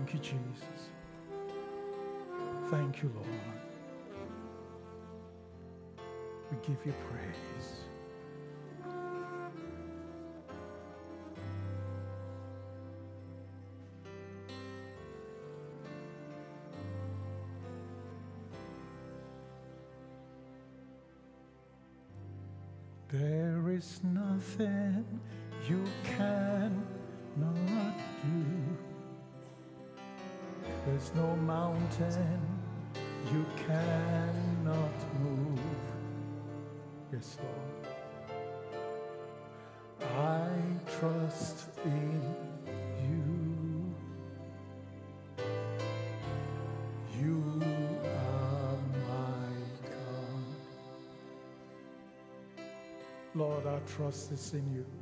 Thank you, Jesus. Thank you, Lord. We give you praise. There is nothing you cannot do. There's no mountain you cannot move. Yes, Lord. I trust in you. You are my God. Lord, our trust is in you,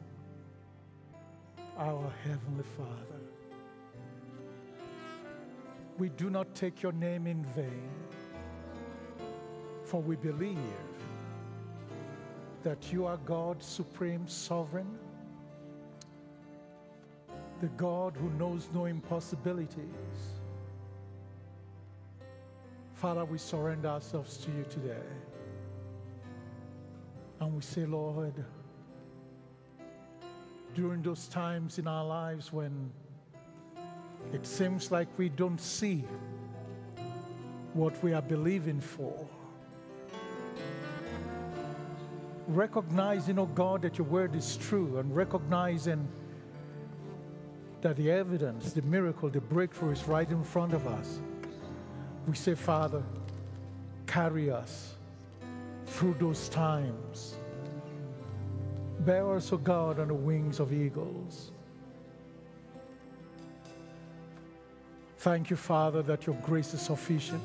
our Heavenly Father. We do not take your name in vain, for we believe that you are God, supreme, sovereign, the God who knows no impossibilities. Father, we surrender ourselves to you today. And we say, Lord, during those times in our lives when it seems like we don't see what we are believing for, recognizing, oh God, that your word is true, and recognizing that the evidence, the miracle, the breakthrough is right in front of us, we say, Father, carry us through those times. Bear us, O God, on the wings of eagles. Thank you, Father, that your grace is sufficient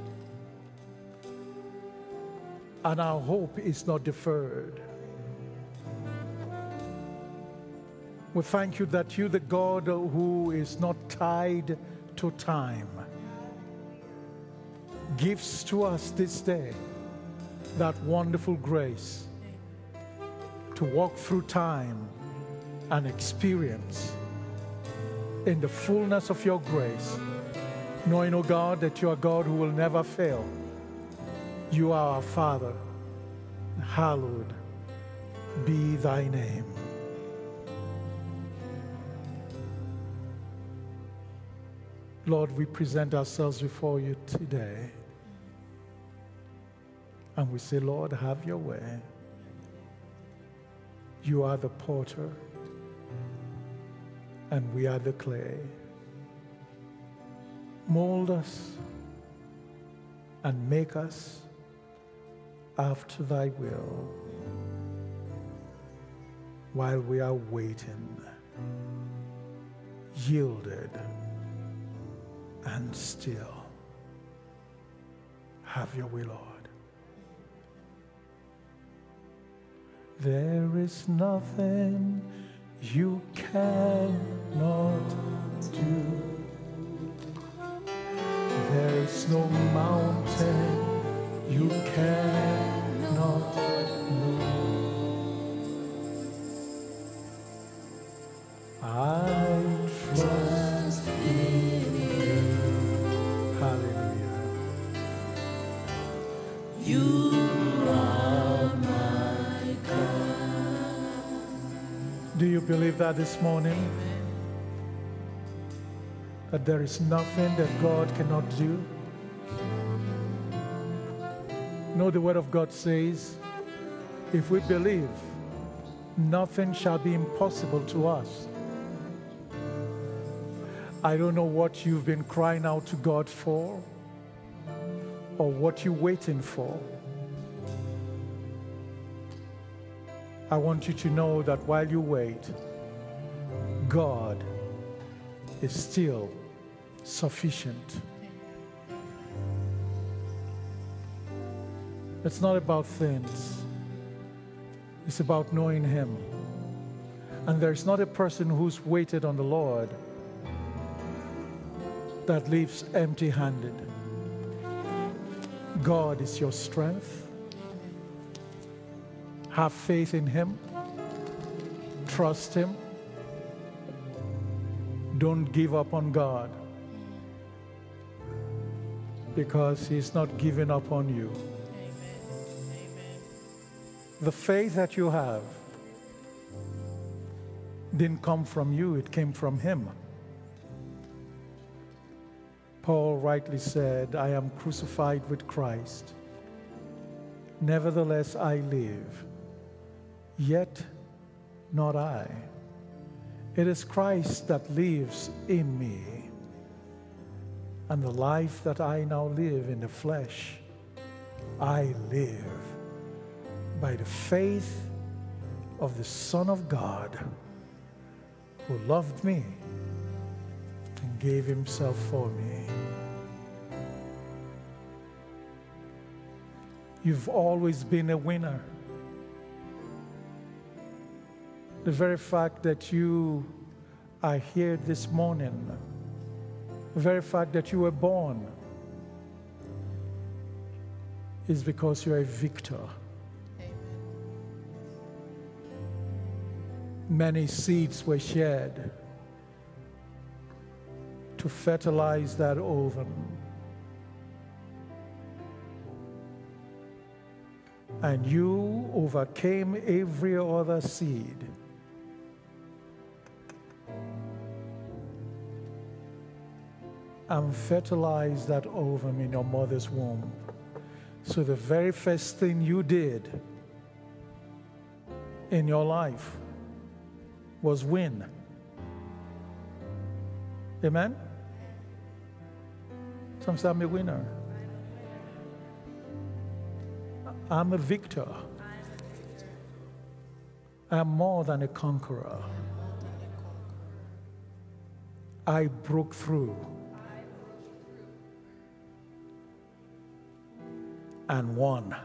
and our hope is not deferred. We thank you that you, the God who is not tied to time, gives to us this day that wonderful grace to walk through time and experience in the fullness of your grace, knowing, O God, that you are God who will never fail. You are our Father. Hallowed be thy name. Lord, we present ourselves before you today. And we say, Lord, have your way. You are the potter, and we are the clay. Mold us and make us after thy will while we are waiting, yielded and still. Have your way, Lord. There is nothing you cannot do. There is no mountain you cannot move. I trust in you. Hallelujah. You are my God. Do you believe that this morning? That there is nothing that God cannot do? No, the word of God says, if we believe, nothing shall be impossible to us. I don't know what you've been crying out to God for or what you're waiting for. I want you to know that while you wait, God is still sufficient. It's not about things. It's about knowing Him. And there's not a person who's waited on the Lord that leaves empty-handed. God is your strength. Have faith in Him. Trust Him. Don't give up on God. because he's not giving up on you. Amen. The faith that you have didn't come from you, it came from him. Paul rightly said, I am crucified with Christ. Nevertheless, I live, yet not I. It is Christ that lives in me. And the life that I now live in the flesh, I live by the faith of the Son of God who loved me and gave himself for me. You've always been a winner. The very fact that you are here this morning, the very fact that you were born, is because you're a victor. Amen. Many seeds were shed to fertilize that ovum. And you overcame every other seed. And fertilized that ovum in your mother's womb. So the very first thing you did in your life was win. Amen? Some say I'm a winner. I'm a victor. I'm more than a conqueror. I broke through and won.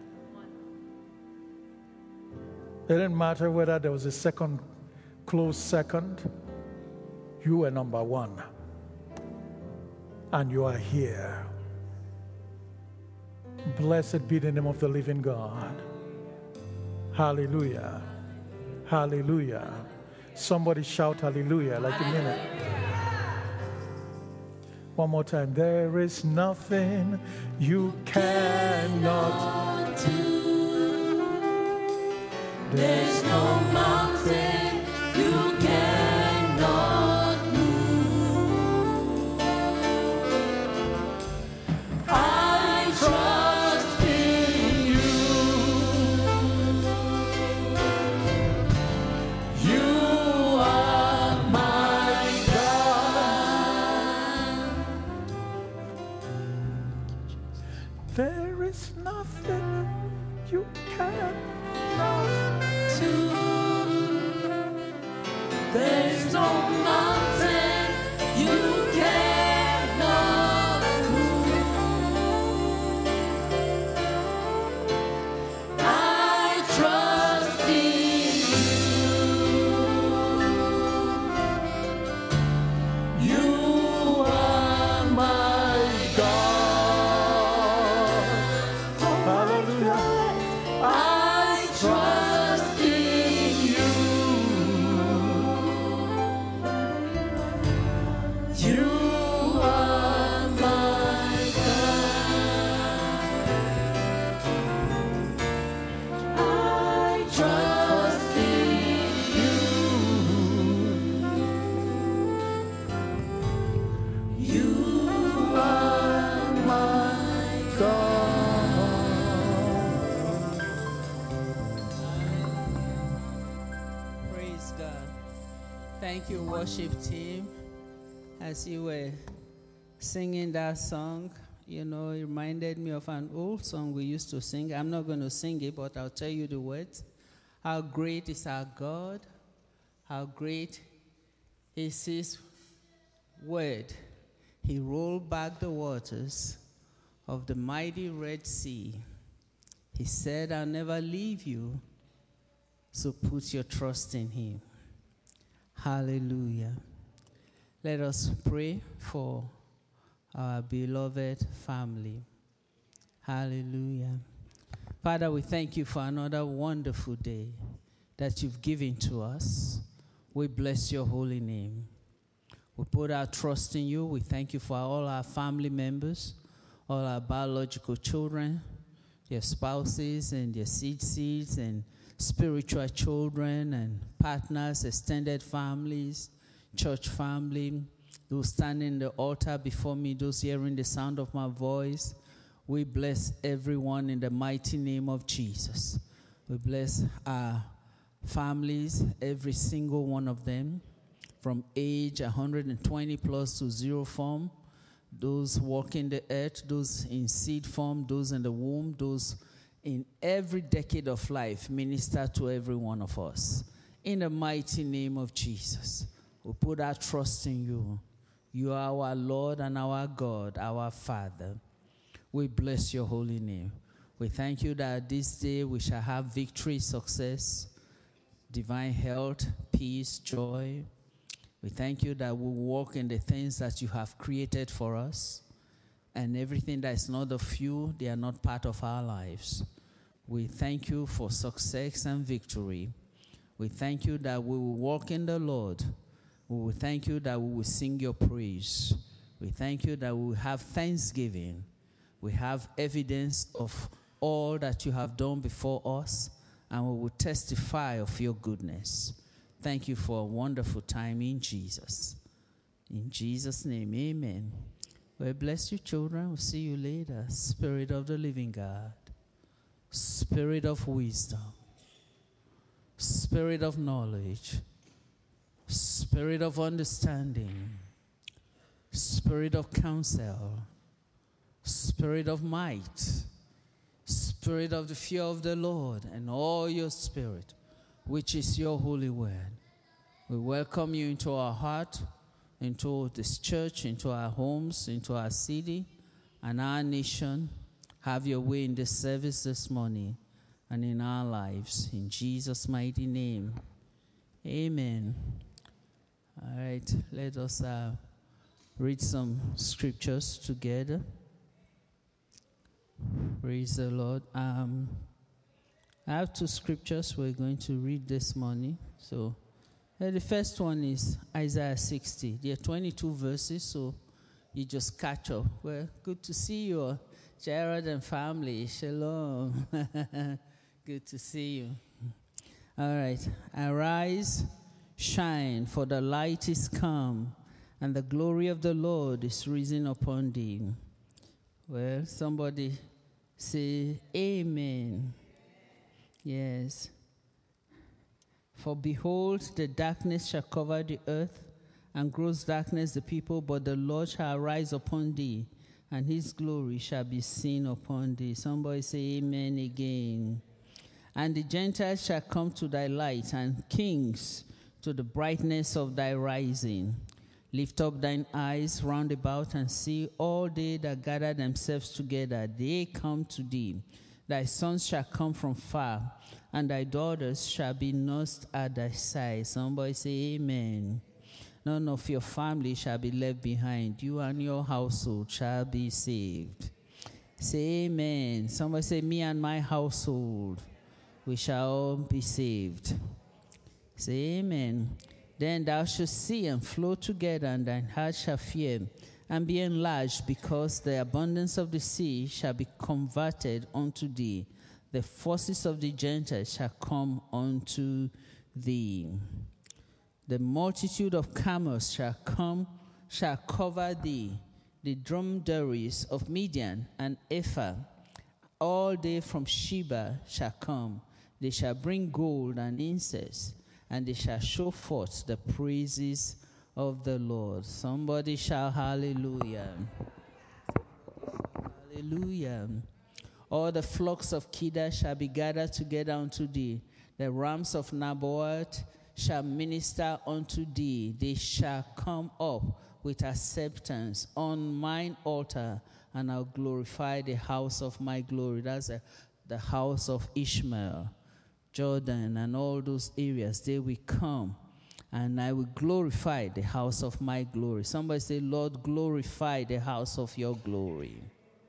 It didn't matter whether there was a second, close second. You were number one. And you are here. Blessed be the name of the living God. Hallelujah. Hallelujah. Somebody shout hallelujah like you mean it. One more time. There is nothing you cannot do. There's no mountain you cannot move. I trust in you. You are my God. There is nothing you cannot do. There's no mountain you cannot move. I trust in you. You are my God. Hallelujah. I trust in you. You are my God. I trust in you. You are my God. Praise God. Thank you, worship team. As you were singing that song, you know, it reminded me of an old song we used to sing. I'm not going to sing it, but I'll tell you the words. How great is our God. How great is his word. He rolled back the waters of the mighty Red Sea. He said, I'll never leave you. So put your trust in him. Hallelujah. Let us pray for our beloved family. Hallelujah. Father, we thank you for another wonderful day that you've given to us. We bless your holy name. We put our trust in you. We thank you for all our family members, all our biological children, their spouses and their seeds and spiritual children and partners, extended families, church family, those standing in the altar before me, those hearing the sound of my voice. We bless everyone in the mighty name of Jesus. We bless our families, every single one of them, from age 120 plus to zero form, those walking the earth, those in seed form, those in the womb, those in every decade of life. Minister to every one of us. In the mighty name of Jesus, we put our trust in you. You are our Lord and our God, our Father. We bless your holy name. We thank you that this day we shall have victory, success, divine health, peace, joy. We thank you that we walk in the things that you have created for us, and everything that is not of you, they are not part of our lives. We thank you for success and victory. We thank you that we will walk in the Lord. We will thank you that we will sing your praise. We thank you that we will have thanksgiving. We have evidence of all that you have done before us, and we will testify of your goodness. Thank you for a wonderful time in Jesus. In Jesus' name, amen. Well, bless you, children. We'll see you later. Spirit of the living God, Spirit of wisdom, Spirit of knowledge, Spirit of understanding, Spirit of counsel, Spirit of might, Spirit of the fear of the Lord, and all your spirit, which is your holy word. We welcome you into our heart, into this church, into our homes, into our city, and our nation. Have your way in this service this morning and in our lives. In Jesus' mighty name, amen. All right, let us read some scriptures together. Praise the Lord. I have two scriptures we're going to read this morning. So the first one is Isaiah 60. There are 22 verses, so you just catch up. Well, good to see you, Jared and family. Shalom. Good to see you. All right. Arise, shine, for the light is come, and the glory of the Lord is risen upon thee. Well, somebody say amen. Yes. For behold, the darkness shall cover the earth, and gross darkness the people, but the Lord shall arise upon thee, and his glory shall be seen upon thee. Somebody say amen again. And the Gentiles shall come to thy light, and kings to the brightness of thy rising. Lift up thine eyes round about and see all they that gather themselves together. They come to thee. Thy sons shall come from far, and thy daughters shall be nursed at thy side. Somebody say amen. None of your family shall be left behind. You and your household shall be saved. Say amen. Somebody say, me and my household, we shall all be saved. Say amen. Then thou shalt see and flow together, and thine heart shall fear, and be enlarged, because the abundance of the sea shall be converted unto thee. The forces of the Gentiles shall come unto thee. The multitude of camels shall cover thee. The dromedaries of Midian and Ephah, all they from Sheba shall come. They shall bring gold and incense, and they shall show forth the praises of the Lord. Somebody shout hallelujah. Hallelujah. All the flocks of Kedar shall be gathered together unto thee. The rams of Naboth shall minister unto thee. They shall come up with acceptance on mine altar, and I'll glorify the house of my glory. That's the house of Ishmael, Jordan, and all those areas. They will come, and I will glorify the house of my glory. Somebody say, Lord, glorify the house of your glory.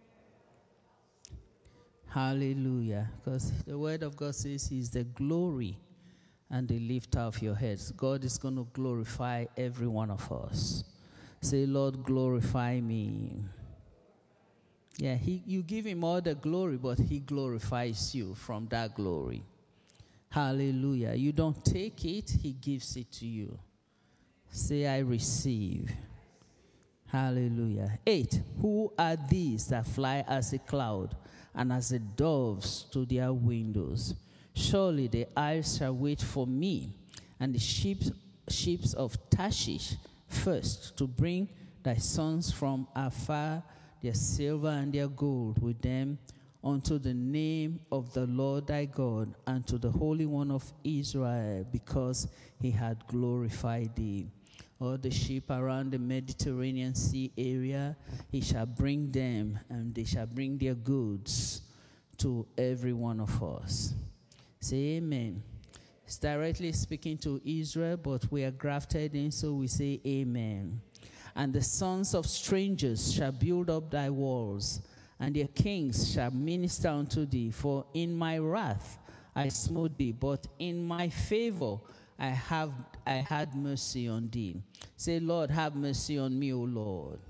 Hallelujah. Because the word of God says he's the glory and the lifter of your heads. God is going to glorify every one of us. Say, Lord, glorify me. Yeah, you give him all the glory, but he glorifies you from that glory. Hallelujah. You don't take it, he gives it to you. Say, I receive. Hallelujah. 8, who are these that fly as a cloud and as the doves to their windows? Surely the eyes shall wait for me, and the ships of Tarshish first, to bring thy sons from afar, their silver and their gold with them, unto the name of the Lord thy God, and to the Holy One of Israel, because he had glorified thee. All the sheep around the Mediterranean Sea area, he shall bring them, and they shall bring their goods to every one of us. Say amen. It's directly speaking to Israel, but we are grafted in, so we say amen. And the sons of strangers shall build up thy walls, and their kings shall minister unto thee. For in my wrath I smote thee, but in my favor I had mercy on thee. Say, Lord, have mercy on me, O Lord.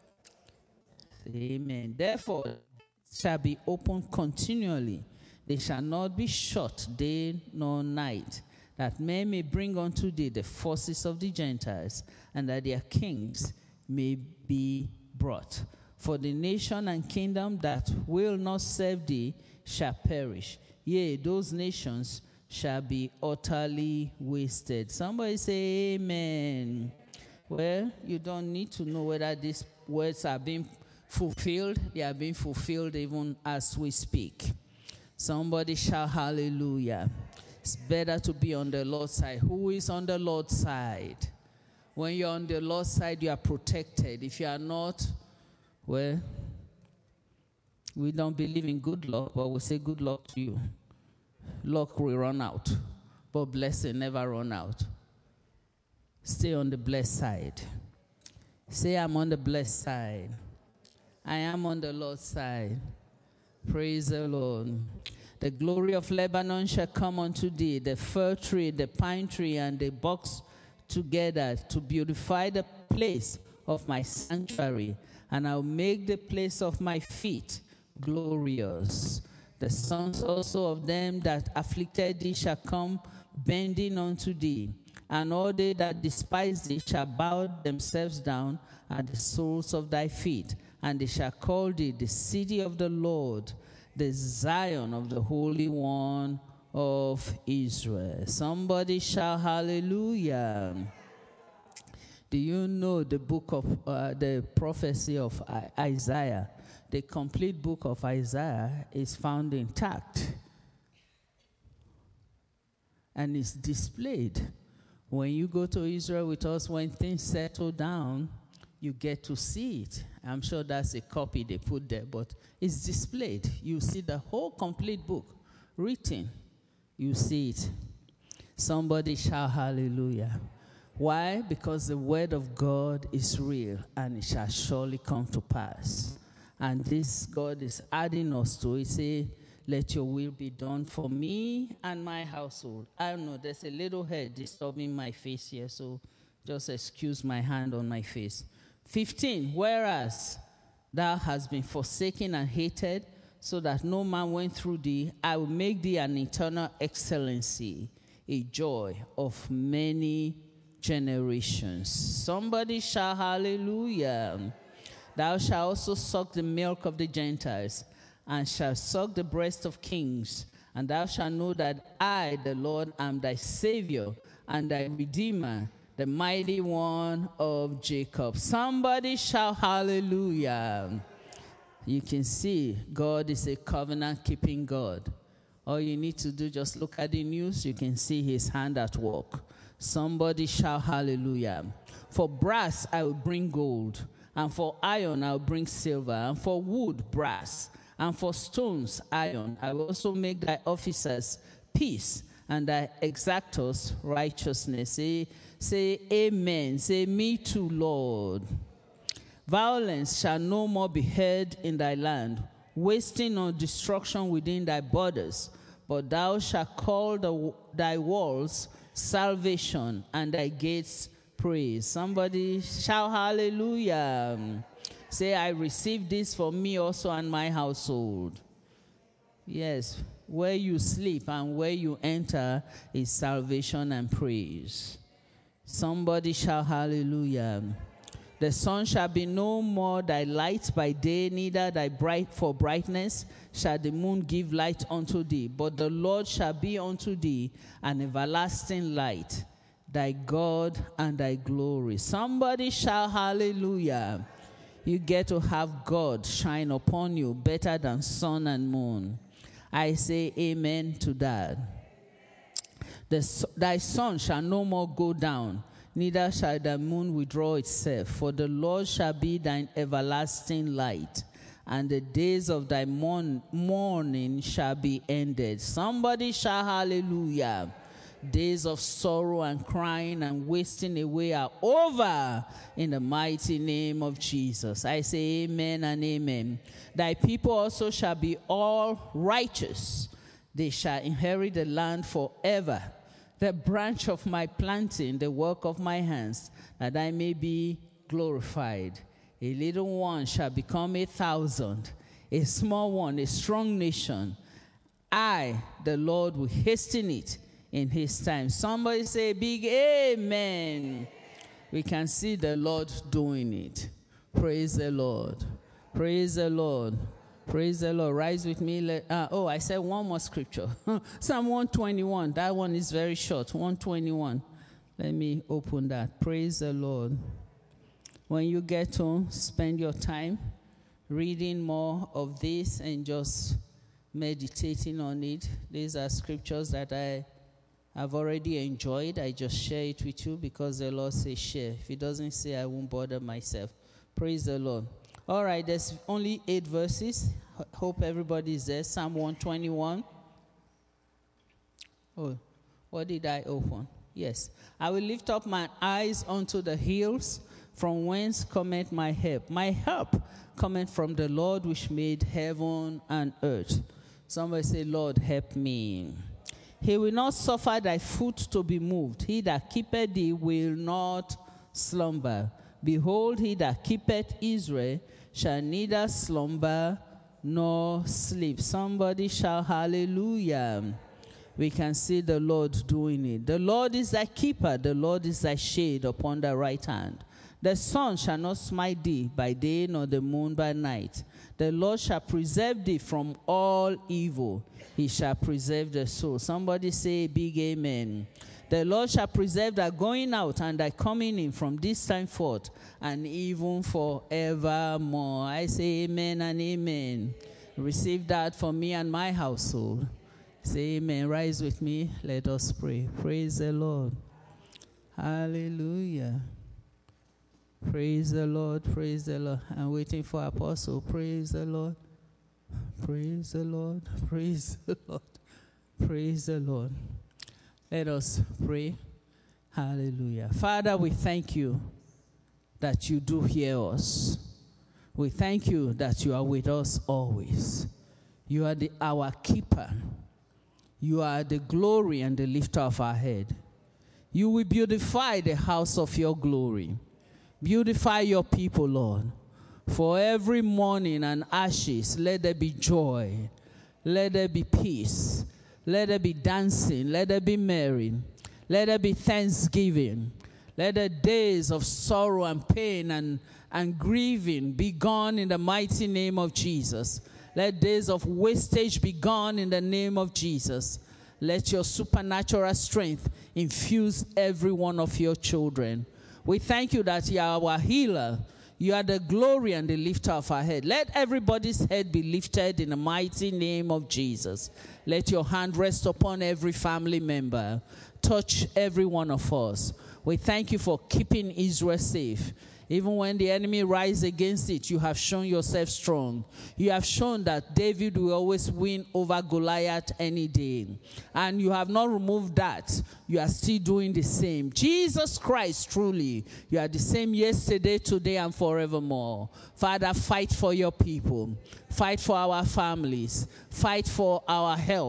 Amen. Therefore shall be open continually. They shall not be shut day nor night, that men may bring unto thee the forces of the Gentiles, and that their kings may be brought. For the nation and kingdom that will not serve thee shall perish. Yea, those nations shall be utterly wasted. Somebody say amen. Well, you don't need to know whether these words are being fulfilled. They are being fulfilled even as we speak. Somebody shout hallelujah. It's better to be on the Lord's side. Who is on the Lord's side? When you're on the Lord's side, you are protected. If you are not, well, we don't believe in good luck, but we say good luck to you. Luck will run out, but blessing never run out. Stay on the blessed side. Say, I'm on the blessed side. I am on the Lord's side. Praise the Lord. The glory of Lebanon shall come unto thee, the fir tree, the pine tree, and the box together, to beautify the place of my sanctuary, and I'll make the place of my feet glorious. The sons also of them that afflicted thee shall come bending unto thee, and all they that despise thee shall bow themselves down at the soles of thy feet, and they shall call thee the city of the Lord, the Zion of the Holy One of Israel. Somebody shout hallelujah. Do you know the book of the prophecy of Isaiah? The complete book of Isaiah is found intact and is displayed. When you go to Israel with us, when things settle down, you get to see it. I'm sure that's a copy they put there, but it's displayed. You see the whole complete book written. You see it. Somebody shout hallelujah. Why? Because the word of God is real, and it shall surely come to pass. And this God is adding us to it. Say, let your will be done for me and my household. I don't know, there's a little hair disturbing my face here, so just excuse my hand on my face. 15, whereas thou hast been forsaken and hated, so that no man went through thee, I will make thee an eternal excellency, a joy of many generations. Somebody shout hallelujah. Thou shalt also suck the milk of the Gentiles, and shalt suck the breast of kings, and thou shalt know that I, the Lord, am thy Savior and thy Redeemer, the mighty one of Jacob. Somebody shout hallelujah. You can see God is a covenant-keeping God. All you need to do, just look at the news, you can see his hand at work. Somebody shout hallelujah. For brass I will bring gold, and for iron I will bring silver, and for wood brass, and for stones iron. I will also make thy officers peace, and thy exactors righteousness. Say amen. Say me too, Lord. Violence shall no more be heard in thy land, wasting or destruction within thy borders. But thou shalt call thy walls salvation, and thy gates praise. Somebody shout hallelujah. Say, I receive this for me also and my household. Yes, where you sleep and where you enter is salvation and praise. Somebody shout hallelujah. The sun shall be no more thy light by day, neither thy brightness shall the moon give light unto thee. But the Lord shall be unto thee an everlasting light, thy God and thy glory. Somebody shout hallelujah. You get to have God shine upon you better than sun and moon. I say amen to that. Thy sun shall no more go down, neither shall the moon withdraw itself. For the Lord shall be thine everlasting light, and the days of thy mourning shall be ended. Somebody shout hallelujah. Days of sorrow and crying and wasting away are over in the mighty name of Jesus. I say amen and amen. Thy people also shall be all righteous. They shall inherit the land forever. The branch of my planting, the work of my hands, that I may be glorified. A little one shall become 1,000, a small one, a strong nation. I, the Lord, will hasten it in his time. Somebody say big amen. We can see the Lord doing it. Praise the Lord. Praise the Lord. Praise the Lord. Rise with me. I said one more scripture. Psalm 121. That one is very short. 121. Let me open that. Praise the Lord. When you get home, spend your time reading more of this and just meditating on it. These are scriptures that I have already enjoyed. I just share it with you because the Lord says share. If he doesn't say, I won't bother myself. Praise the Lord. All right, there's only 8 verses. Hope everybody's there. Psalm 121. Oh, what did I open? Yes. I will lift up my eyes unto the hills, from whence cometh my help. My help cometh from the Lord which made heaven and earth. Somebody say, Lord, help me. He will not suffer thy foot to be moved. He that keepeth thee will not slumber. Behold, he that keepeth Israel shall neither slumber nor sleep. Somebody shout hallelujah. We can see the Lord doing it. The Lord is thy keeper. The Lord is thy shade upon thy right hand. The sun shall not smite thee by day, nor the moon by night. The Lord shall preserve thee from all evil. He shall preserve the soul. Somebody say big amen. The Lord shall preserve thy going out and thy coming in from this time forth and even forevermore. I say amen and amen. Receive that for me and my household. Say amen. Rise with me. Let us pray. Praise the Lord. Hallelujah. Praise the Lord. Praise the Lord. I'm waiting for Apostle. Praise the Lord. Praise the Lord. Praise the Lord. Praise the Lord. Let us pray. Hallelujah. Father, we thank you that you do hear us. We thank you that you are with us always. You are our keeper. You are the glory and the lifter of our head. You will beautify the house of your glory. Beautify your people, Lord. For every mourning and ashes, let there be joy. Let there be peace. Let there be dancing. Let there be merry. Let there be thanksgiving. Let the days of sorrow and pain and grieving be gone in the mighty name of Jesus. Let days of wastage be gone in the name of Jesus. Let your supernatural strength infuse every one of your children. We thank you that you are our healer. You are the glory and the lifter of our head. Let everybody's head be lifted in the mighty name of Jesus. Let your hand rest upon every family member. Touch every one of us. We thank you for keeping Israel safe. Even when the enemy rises against it, you have shown yourself strong. You have shown that David will always win over Goliath any day. And you have not removed that. You are still doing the same. Jesus Christ, truly, you are the same yesterday, today, and forevermore. Father, fight for your people. Fight for our families. Fight for our health.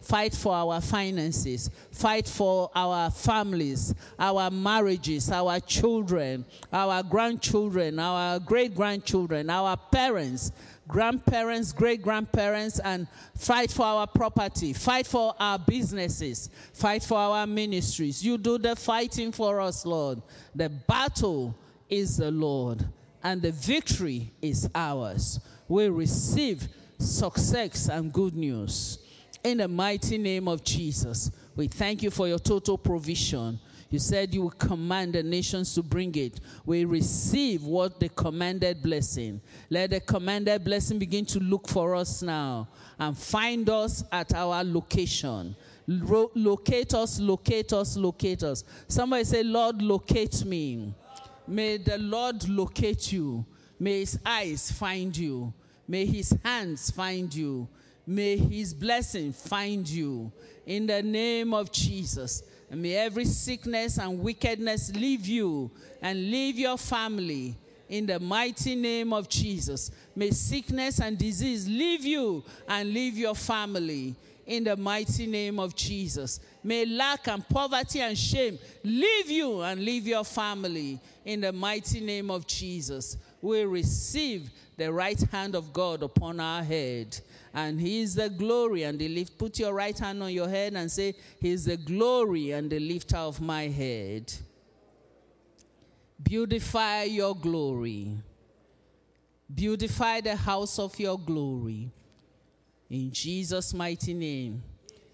Fight for our finances. Fight for our families, our marriages, our children, our grandchildren, our great-grandchildren, our parents, grandparents, great-grandparents, and fight for our property. Fight for our businesses. Fight for our ministries. You do the fighting for us, Lord. The battle is the Lord, and the victory is ours. We receive success and good news. In the mighty name of Jesus, we thank you for your total provision. You said you will command the nations to bring it. We receive what the commanded blessing. Let the commanded blessing begin to look for us now and find us at our location. Locate us, locate us, locate us. Somebody say, Lord, locate me. May the Lord locate you. May his eyes find you. May his hands find you. May his blessing find you. In the name of Jesus. And may every sickness and wickedness leave you and leave your family. In the mighty name of Jesus. May sickness and disease leave you and leave your family. In the mighty name of Jesus. May lack and poverty and shame leave you and leave your family. In the mighty name of Jesus. We receive the right hand of God upon our head. And he is the glory and the lift. Put your right hand on your head and say, he is the glory and the lifter of my head. Beautify your glory. Beautify the house of your glory. In Jesus' mighty name.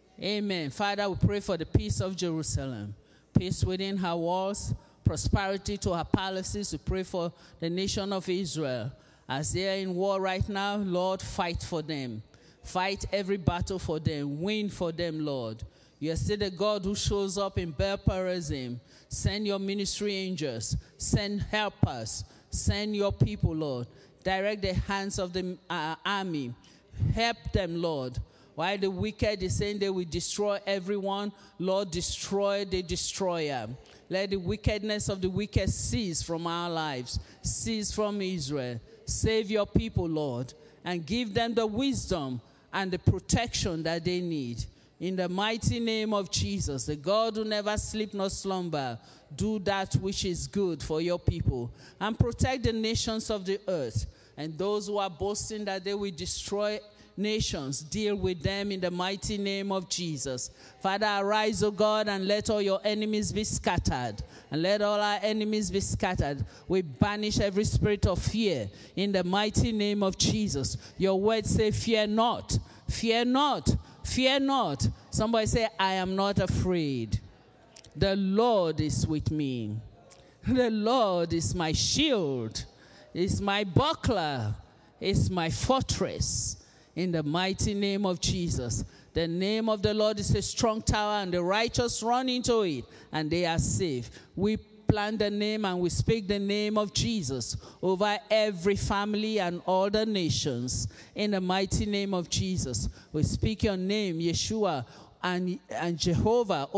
Amen. Father, we pray for the peace of Jerusalem. Peace within her walls. Prosperity to her palaces. We pray for the nation of Israel. As they are in war right now, Lord, fight for them. Fight every battle for them. Win for them, Lord. You are still the God who shows up in Baal Perazim. Send your ministry angels. Send helpers. Send your people, Lord. Direct the hands of the army. Help them, Lord. While the wicked is saying they will destroy everyone, Lord, destroy the destroyer. Let the wickedness of the wicked cease from our lives. Cease from Israel. Save your people, Lord, and give them the wisdom and the protection that they need. In the mighty name of Jesus, the God who never sleep nor slumber, do that which is good for your people and protect the nations of the earth. And those who are boasting that they will destroy nations, deal with them in the mighty name of Jesus. Father, arise, O God, and let all your enemies be scattered. And let all our enemies be scattered. We banish every spirit of fear in the mighty name of Jesus. Your words say, fear not, fear not, fear not. Somebody say, I am not afraid. The Lord is with me. The Lord is my shield, is my buckler, is my fortress. In the mighty name of Jesus. The name of the Lord is a strong tower, and the righteous run into it, and they are safe. We plant the name and we speak the name of Jesus over every family and all the nations. In the mighty name of Jesus. We speak your name, Yeshua, and Jehovah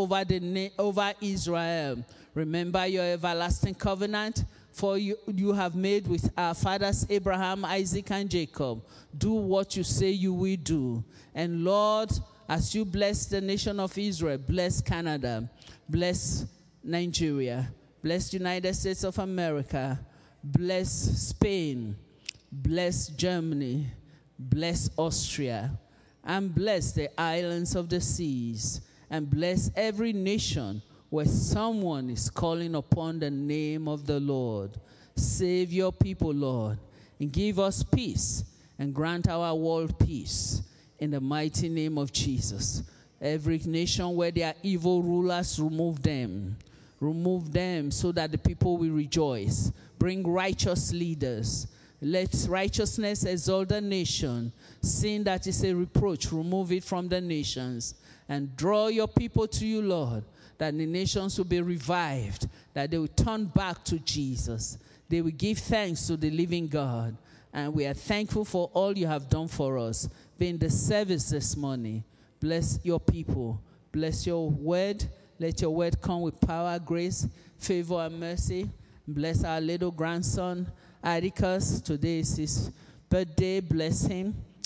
over Israel. Remember your everlasting covenant, for you have made with our fathers Abraham, Isaac, and Jacob. Do what you say you will do. And Lord, as you bless the nation of Israel, bless Canada, bless Nigeria, bless United States of America, bless Spain, bless Germany, bless Austria, and bless the islands of the seas, and bless every nation where someone is calling upon the name of the Lord. Save your people, Lord, and give us peace, and grant our world peace in the mighty name of Jesus. Every nation where there are evil rulers, remove them. Remove them so that the people will rejoice. Bring righteous leaders. Let righteousness exalt the nation. Sin that is a reproach, remove it from the nations. And draw your people to you, Lord, that the nations will be revived, that they will turn back to Jesus. They will give thanks to the living God. And we are thankful for all you have done for us. Be in the service this morning. Bless your people. Bless your word. Let your word come with power, grace, favor, and mercy. Bless our little grandson, Atticus. Today is his birthday. Bless him.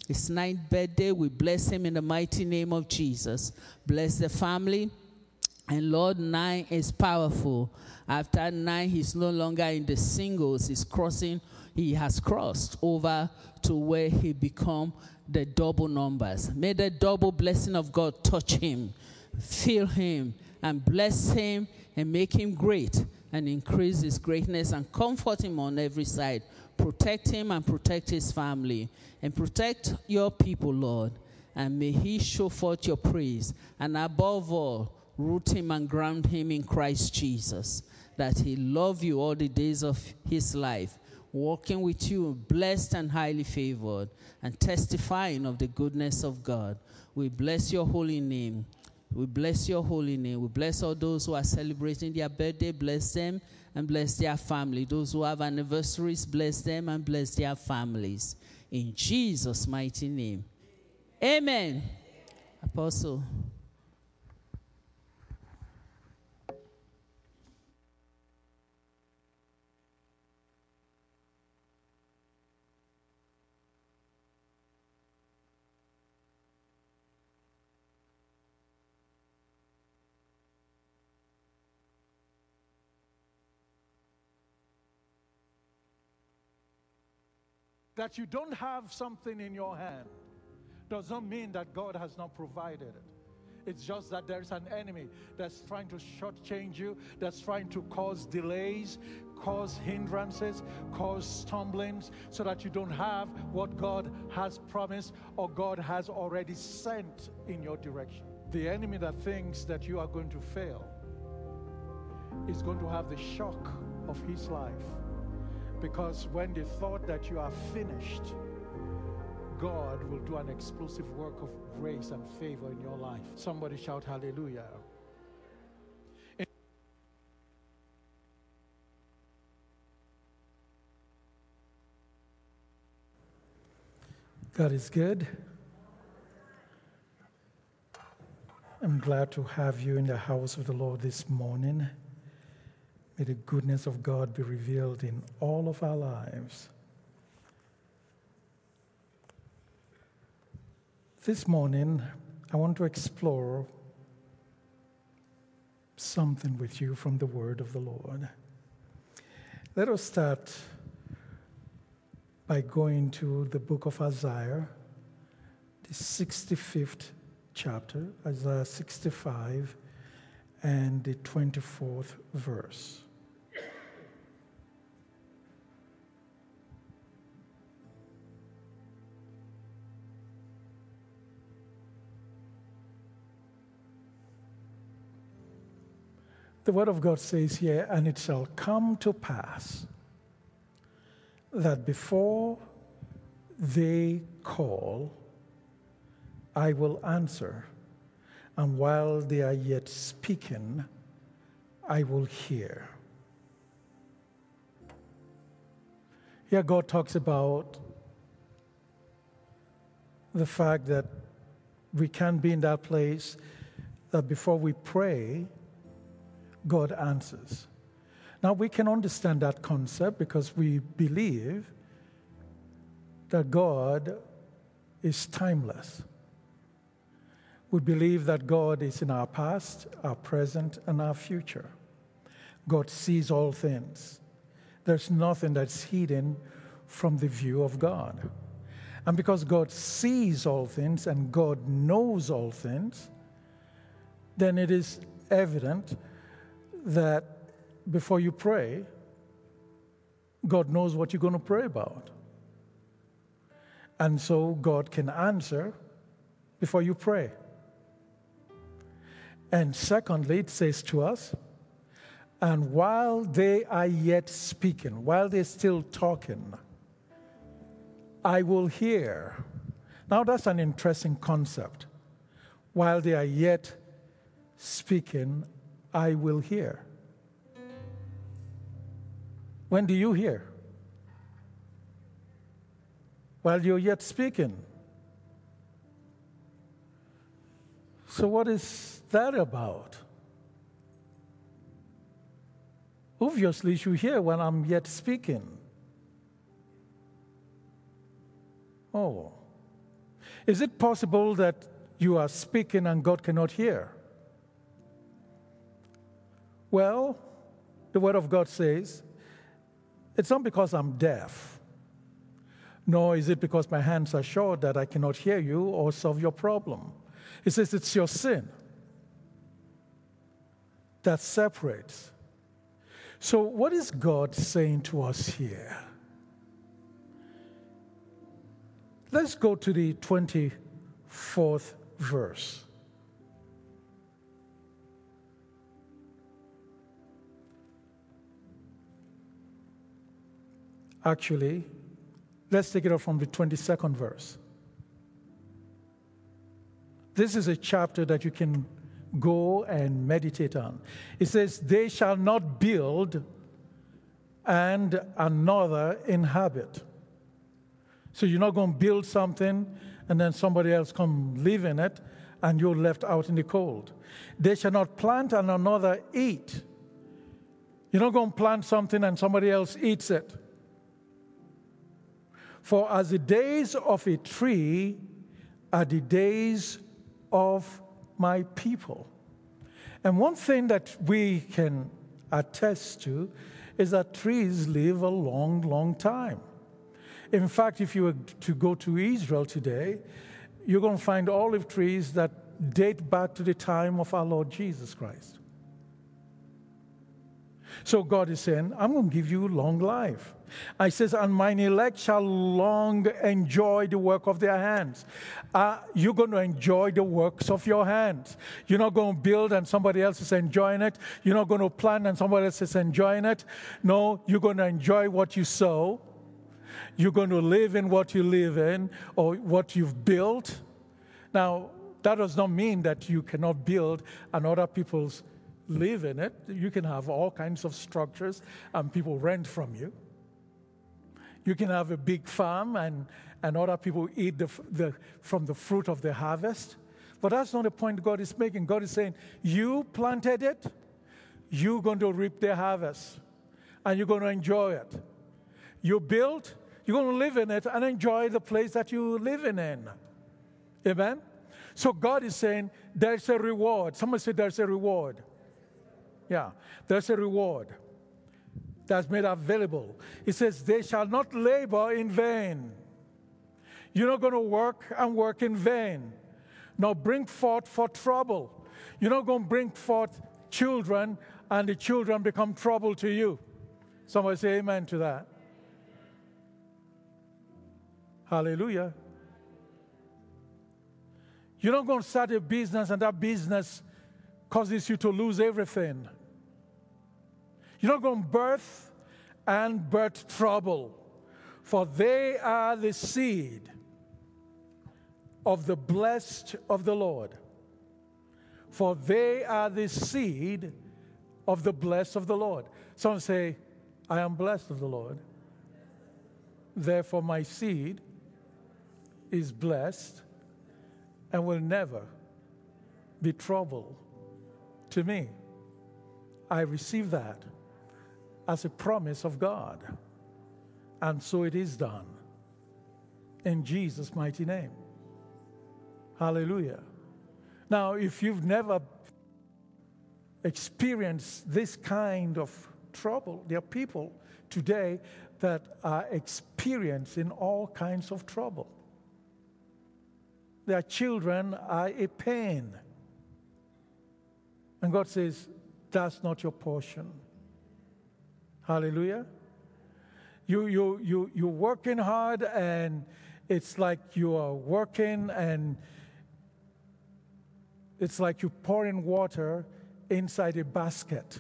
His 9th birthday, we bless him in the mighty name of Jesus. Bless the family. And Lord, 9 is powerful. After 9, he's no longer in the singles. He has crossed over to where he become the double numbers. May the double blessing of God touch him, fill him, and bless him, and make him great, and increase his greatness, and comfort him on every side. Protect him and protect his family, and protect your people, Lord. And may he show forth your praise, and above all, root him and ground him in Christ Jesus, that he love you all the days of his life, walking with you, blessed and highly favored, and testifying of the goodness of God. We bless your holy name. We bless your holy name. We bless all those who are celebrating their birthday. Bless them and bless their family. Those who have anniversaries, bless them and bless their families. In Jesus' mighty name. Amen. Apostle. That you don't have something in your hand does not mean that God has not provided it. It's just that there's an enemy that's trying to shortchange you, that's trying to cause delays, cause hindrances, cause stumblings, so that you don't have what God has promised or God has already sent in your direction. The enemy that thinks that you are going to fail is going to have the shock of his life. Because when they thought that you are finished, God will do an explosive work of grace and favor in your life. Somebody shout hallelujah. God is good. I'm glad to have you in the house of the Lord this morning. May the goodness of God be revealed in all of our lives. This morning, I want to explore something with you from the word of the Lord. Let us start by going to the book of Isaiah, the 65th chapter, Isaiah 65, and the 24th verse. The word of God says here, and it shall come to pass that before they call, I will answer, and while they are yet speaking, I will hear. Here God talks about the fact that we can be in that place that before we pray, God answers. Now we can understand that concept because we believe that God is timeless. We believe that God is in our past, our present, and our future. God sees all things. There's nothing that's hidden from the view of God. And because God sees all things and God knows all things, then it is evident that before you pray, God knows what you're going to pray about. And so God can answer before you pray. And secondly, it says to us, and while they are yet speaking, while they're still talking, I will hear. Now that's an interesting concept. While they are yet speaking, I will hear. When do you hear? While you're yet speaking. So what is that about? Obviously, you hear when I'm yet speaking. Oh, Is it possible that you are speaking and God cannot hear? Well, the Word of God says, it's not because I'm deaf, nor is it because my hands are short that I cannot hear you or solve your problem. It says it's your sin that separates. So what is God saying to us here? Let's go to the 24th verse. Actually, let's take it up from the 22nd verse. This is a chapter that you can go and meditate on. It says, they shall not build and another inhabit. So you're not going to build something and then somebody else come live in it and you're left out in the cold. They shall not plant and another eat. You're not going to plant something and somebody else eats it. For as the days of a tree are the days of my people. And one thing that we can attest to is that trees live a long, long time. In fact, if you were to go to Israel today, you're going to find olive trees that date back to the time of our Lord Jesus Christ. So God is saying, I'm going to give you long life. I says, and mine elect shall long enjoy the work of their hands. You're going to enjoy the works of your hands. You're not going to build and somebody else is enjoying it. You're not going to plant and somebody else is enjoying it. No, you're going to enjoy what you sow. You're going to live in what you live in or what you've built. Now, that does not mean that you cannot build and other people's live in it. You can have all kinds of structures and people rent from you. You can have a big farm and other people eat from the fruit of the harvest. But that's not the point God is making. God is saying, you planted it, you're going to reap the harvest, and you're going to enjoy it. You built, you're going to live in it and enjoy the place that you live in. Amen? So God is saying, there's a reward. Somebody say there's a reward. Yeah, there's a reward that's made available. It says, they shall not labor in vain. You're not going to work and work in vain, nor bring forth for trouble. You're not going to bring forth children and the children become trouble to you. Somebody say amen to that. Hallelujah. You're not going to start a business and that business causes you to lose everything. You're not going to birth and birth trouble, for they are the seed of the blessed of the Lord. For they are the seed of the blessed of the Lord. Some say, I am blessed of the Lord. Therefore my seed is blessed and will never be trouble to me. I receive that as a promise of God. And so it is done. In Jesus' mighty name. Hallelujah. Now, if you've never experienced this kind of trouble, there are people today that are experiencing all kinds of trouble. Their children are a pain. And God says, that's not your portion. Hallelujah. You're working hard and it's like you are working and it's like you're pouring water inside a basket.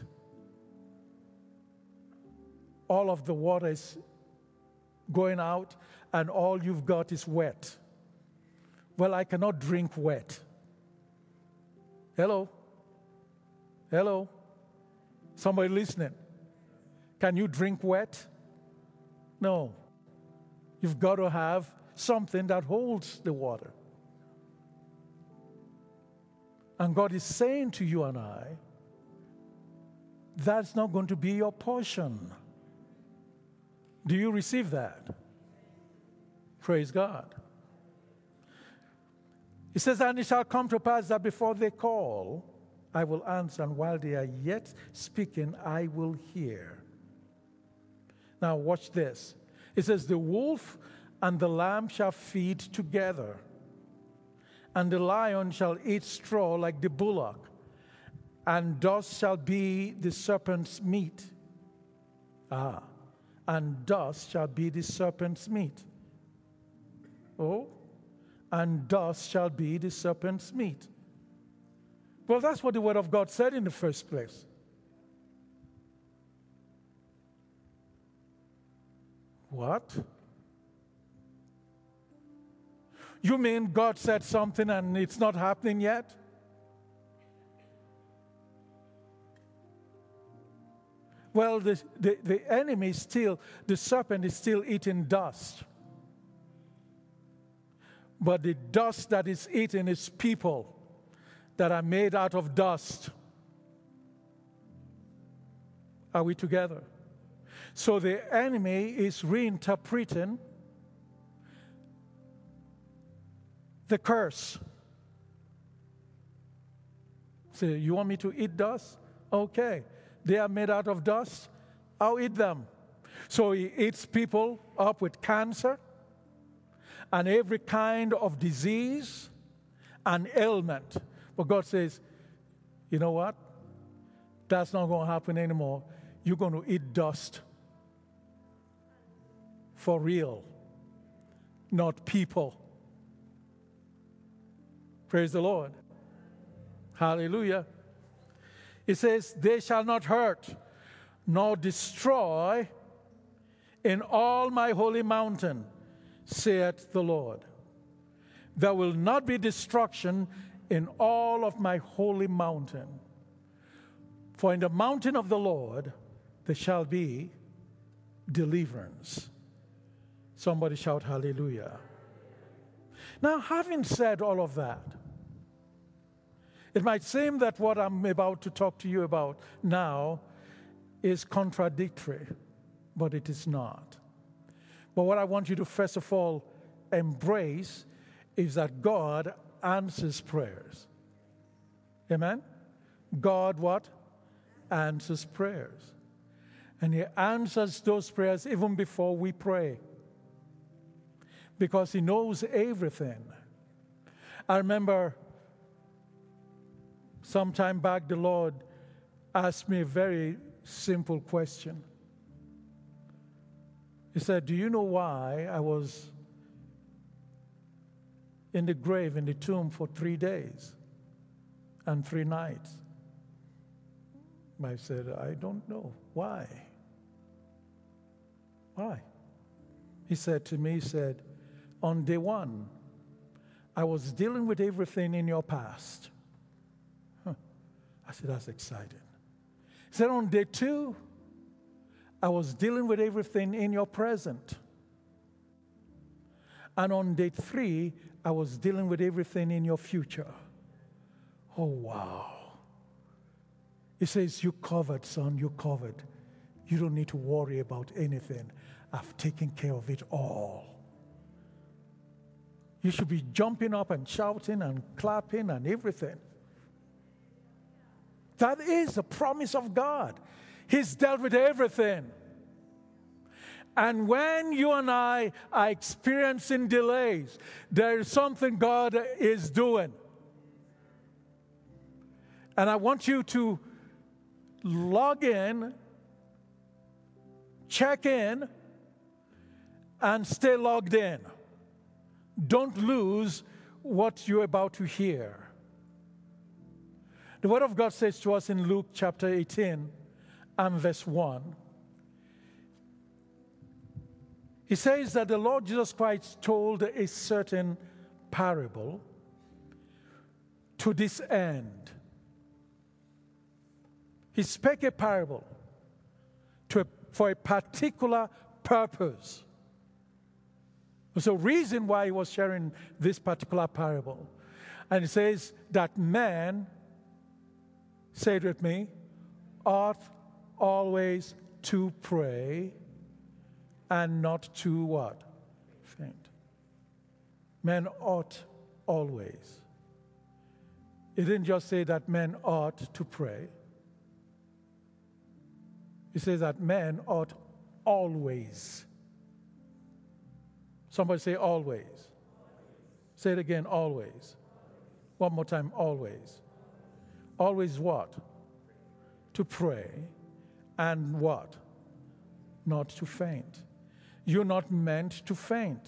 All of the water is going out and all you've got is wet. Well, I cannot drink wet. Hello? Hello? Somebody listening? Can you drink wet? No. You've got to have something that holds the water. And God is saying to you and I, that's not going to be your portion. Do you receive that? Praise God. He says, and it shall come to pass that before they call, I will answer, and while they are yet speaking, I will hear. Now watch this. It says, the wolf and the lamb shall feed together, and the lion shall eat straw like the bullock, and dust shall be the serpent's meat. And dust shall be the serpent's meat. Oh, and dust shall be the serpent's meat. Well, that's what the Word of God said in the first place. What? You mean God said something and it's not happening yet? Well, the enemy is still, the serpent is still eating dust. But the dust that is eating is people that are made out of dust. Are we together? So the enemy is reinterpreting the curse. So you want me to eat dust? Okay. They are made out of dust. I'll eat them. So he eats people up with cancer and every kind of disease and ailment. But God says, you know what? That's not going to happen anymore. You're going to eat dust. For real. Not people. Praise the Lord. Hallelujah. It says, they shall not hurt nor destroy in all my holy mountain, saith the Lord. There will not be destruction in all of my holy mountain. For in the mountain of the Lord there shall be deliverance. Somebody shout hallelujah. Now, having said all of that, it might seem that what I'm about to talk to you about now is contradictory, but it is not. But what I want you to first of all embrace is that God answers prayers. Amen? God what? Answers prayers. And He answers those prayers even before we pray, because He knows everything. I remember some time back, the Lord asked me a very simple question. He said, do you know why I was in the grave, in the tomb for 3 days and 3 nights? I said, I don't know. Why? Why? He said to me, he said, on day 1, I was dealing with everything in your past. I said, that's exciting. He said, on day 2, I was dealing with everything in your present. And on day 3, I was dealing with everything in your future. Oh, wow. He says, you covered, son, you covered. You don't need to worry about anything. I've taken care of it all. You should be jumping up and shouting and clapping and everything. That is the promise of God. He's dealt with everything. And when you and I are experiencing delays, there is something God is doing. And I want you to log in, check in, and stay logged in. Don't lose what you're about to hear. The Word of God says to us in Luke chapter 18 and verse 1. He says that the Lord Jesus Christ told a certain parable to this end. He spake a parable for a particular purpose. There's a reason why he was sharing this particular parable. And he says that man, say it with me, ought always to pray and not to what? Faint. Men ought always. He didn't just say that men ought to pray. He says that men ought always. Somebody say always. Say it again, always. One more time, always. Always what? To pray. And what? Not to faint. You're not meant to faint.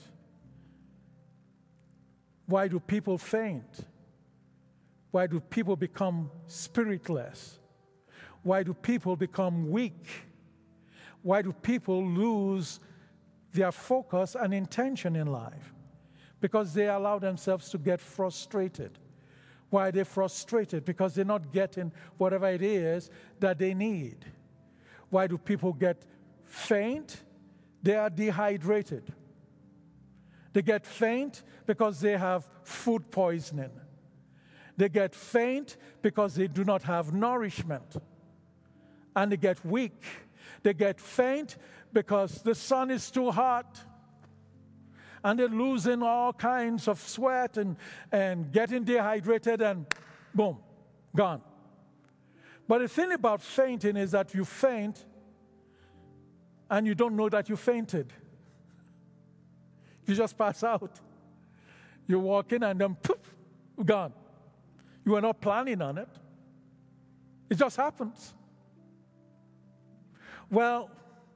Why do people faint? Why do people become spiritless? Why do people become weak? Why do people lose their focus and intention in life? Because they allow themselves to get frustrated. Why are they frustrated? Because they're not getting whatever it is that they need. Why do people get faint? They are dehydrated. They get faint because they have food poisoning. They get faint because they do not have nourishment. And they get weak. They get faint because the sun is too hot. And they're losing all kinds of sweat and getting dehydrated and boom, gone. But the thing about fainting is that you faint and you don't know that you fainted. You just pass out. You walk in and then poof, gone. You were not planning on it. It just happens. Well,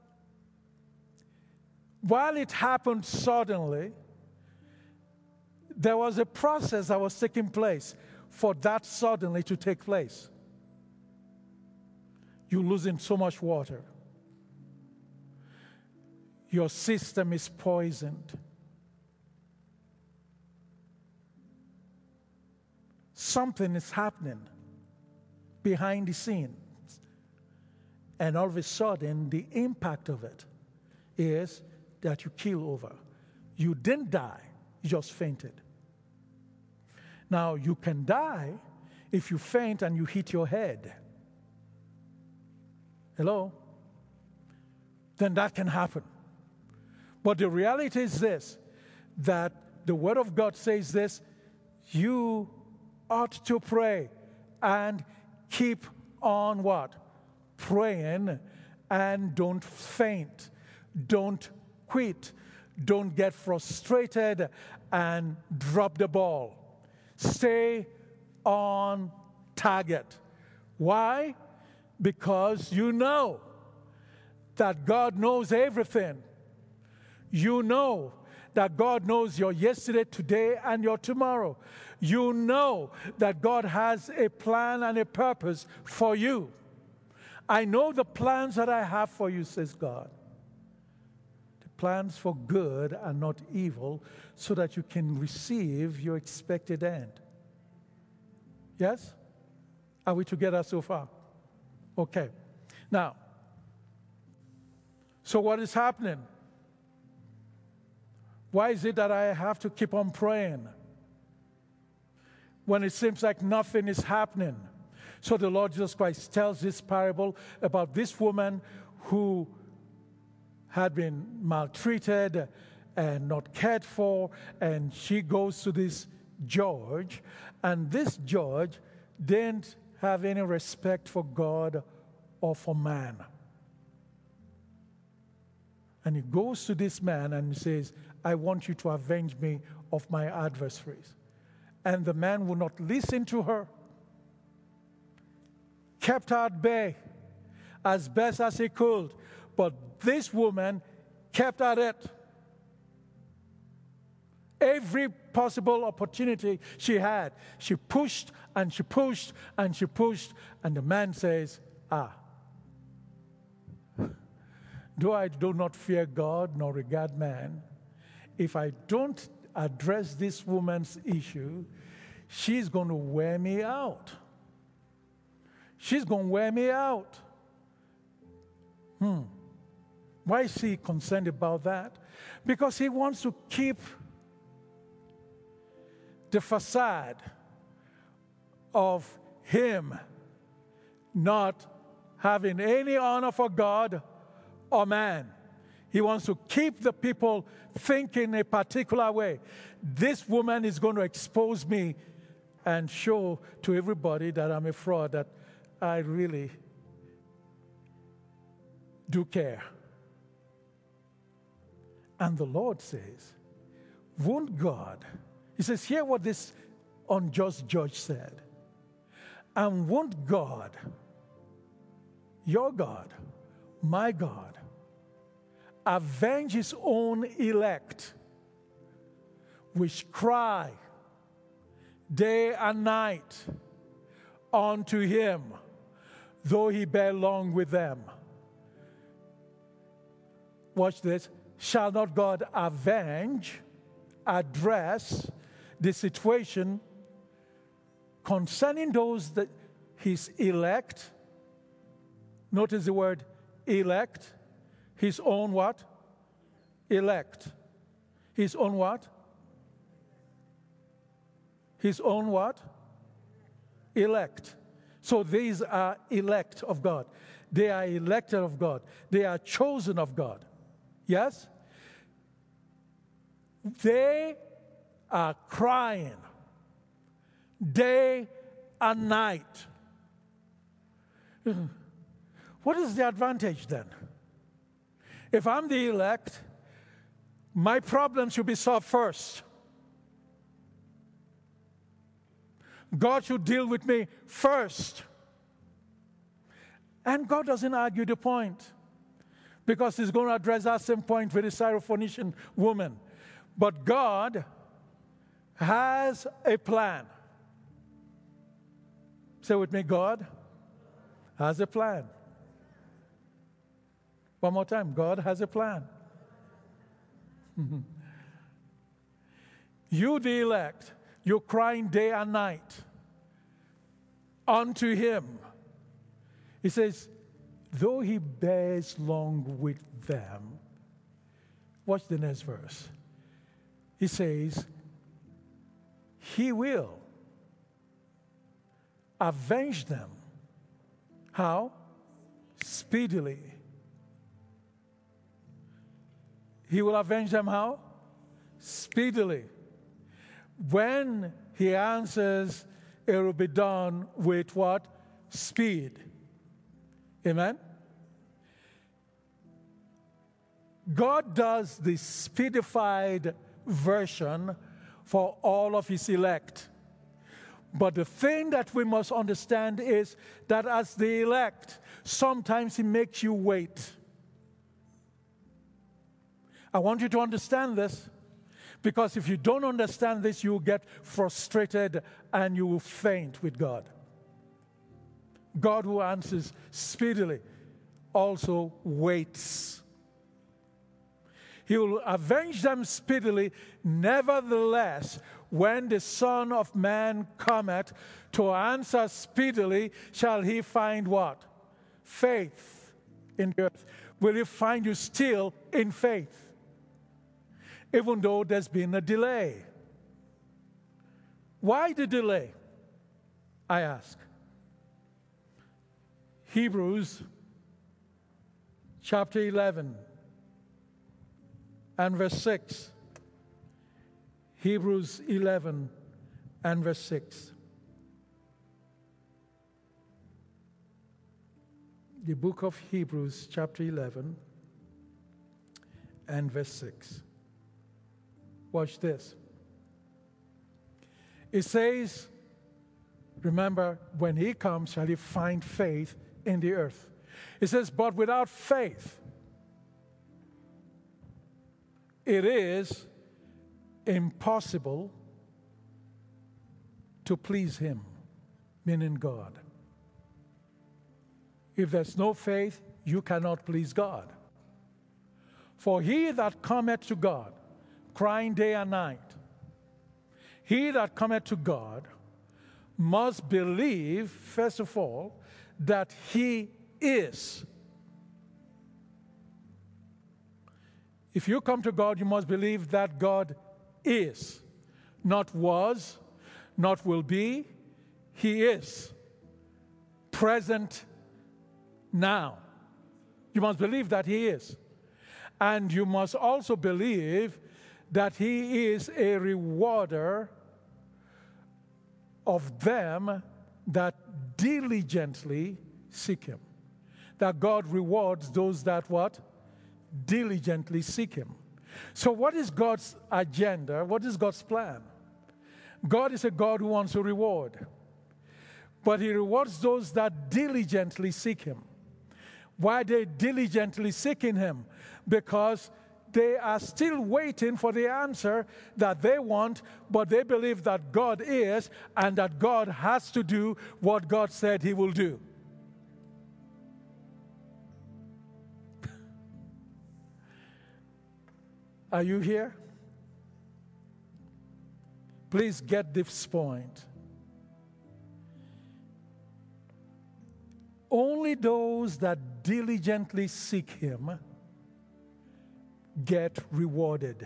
while it happened suddenly, there was a process that was taking place for that suddenly to take place. You're losing so much water. Your system is poisoned. Something is happening behind the scenes. And all of a sudden, the impact of it is that you keel over. You didn't die, you just fainted. Now, you can die if you faint and you hit your head. Hello? Then that can happen. But the reality is this, that the Word of God says this, you ought to pray and keep on what? Praying, and don't faint. Don't quit. Don't get frustrated and drop the ball. Stay on target. Why? Because you know that God knows everything. You know that God knows your yesterday, today, and your tomorrow. You know that God has a plan and a purpose for you. I know the plans that I have for you, says God. The plans for good and not evil, so that you can receive your expected end. Yes? Are we together so far? Okay. Now, so what is happening? Why is it that I have to keep on praying when it seems like nothing is happening? So the Lord Jesus Christ tells this parable about this woman who had been maltreated and not cared for, and she goes to this judge, and this judge didn't have any respect for God or for man. And he goes to this man and he says, I want you to avenge me of my adversaries. And the man would not listen to her, kept her at bay as best as he could. But this woman kept at it. Every possible opportunity she had, she pushed and she pushed and she pushed. And the man says, though I do not fear God nor regard man, if I don't address this woman's issue, she's going to wear me out. She's going to wear me out. Why is he concerned about that? Because he wants to keep the facade of him not having any honor for God or man. He wants to keep the people thinking a particular way. This woman is going to expose me and show to everybody that I'm a fraud, that I really do care. And the Lord says, won't God, he says, hear what this unjust judge said. And won't God, your God, my God, avenge his own elect, which cry day and night unto him, though he bear long with them? Watch this. Shall not God avenge, address the situation concerning those that his elect? Notice the word elect. His own what? Elect. His own what? His own what? Elect. So these are elect of God. They are elected of God. They are chosen of God. Yes? They are crying day and night. What is the advantage then? If I'm the elect, my problem should be solved first. God should deal with me first. And God doesn't argue the point, because he's going to address that same point with the Syrophoenician woman. But God has a plan. Say with me, God has a plan. One more time, God has a plan. You, the elect, you're crying day and night unto him. He says, though he bears long with them. Watch the next verse. He says, he will avenge them. How? Speedily. He will avenge them how? Speedily. When he answers, it will be done with what? Speed. Amen? God does the speedified version for all of his elect. But the thing that we must understand is that as the elect, sometimes he makes you wait. I want you to understand this, because if you don't understand this, you'll get frustrated and you will faint with God. God, who answers speedily, also waits. He will avenge them speedily. Nevertheless, when the Son of Man cometh to answer speedily, shall he find what? Faith in the earth. Will he find you still in faith? Even though there's been a delay. Why the delay? I ask. Hebrews chapter 11 and verse 6. Hebrews 11 and verse 6. The book of Hebrews chapter 11 and verse 6. Watch this. It says, remember, when he comes, shall he find faith in the earth. It says, but without faith, it is impossible to please him, meaning God. If there's no faith, you cannot please God. For he that cometh to God, crying day and night, he that cometh to God must believe, first of all, that he is. If you come to God, you must believe that God is. Not was, not will be. He is. Present now. You must believe that he is. And you must also believe that he is a rewarder of them that diligently seek him. That God rewards those that what? Diligently seek him. So what is God's agenda? What is God's plan? God is a God who wants to reward. But he rewards those that diligently seek him. Why are they diligently seeking him? Because they are still waiting for the answer that they want, but they believe that God is and that God has to do what God said he will do. Are you here? Please get this point. Only those that diligently seek him get rewarded.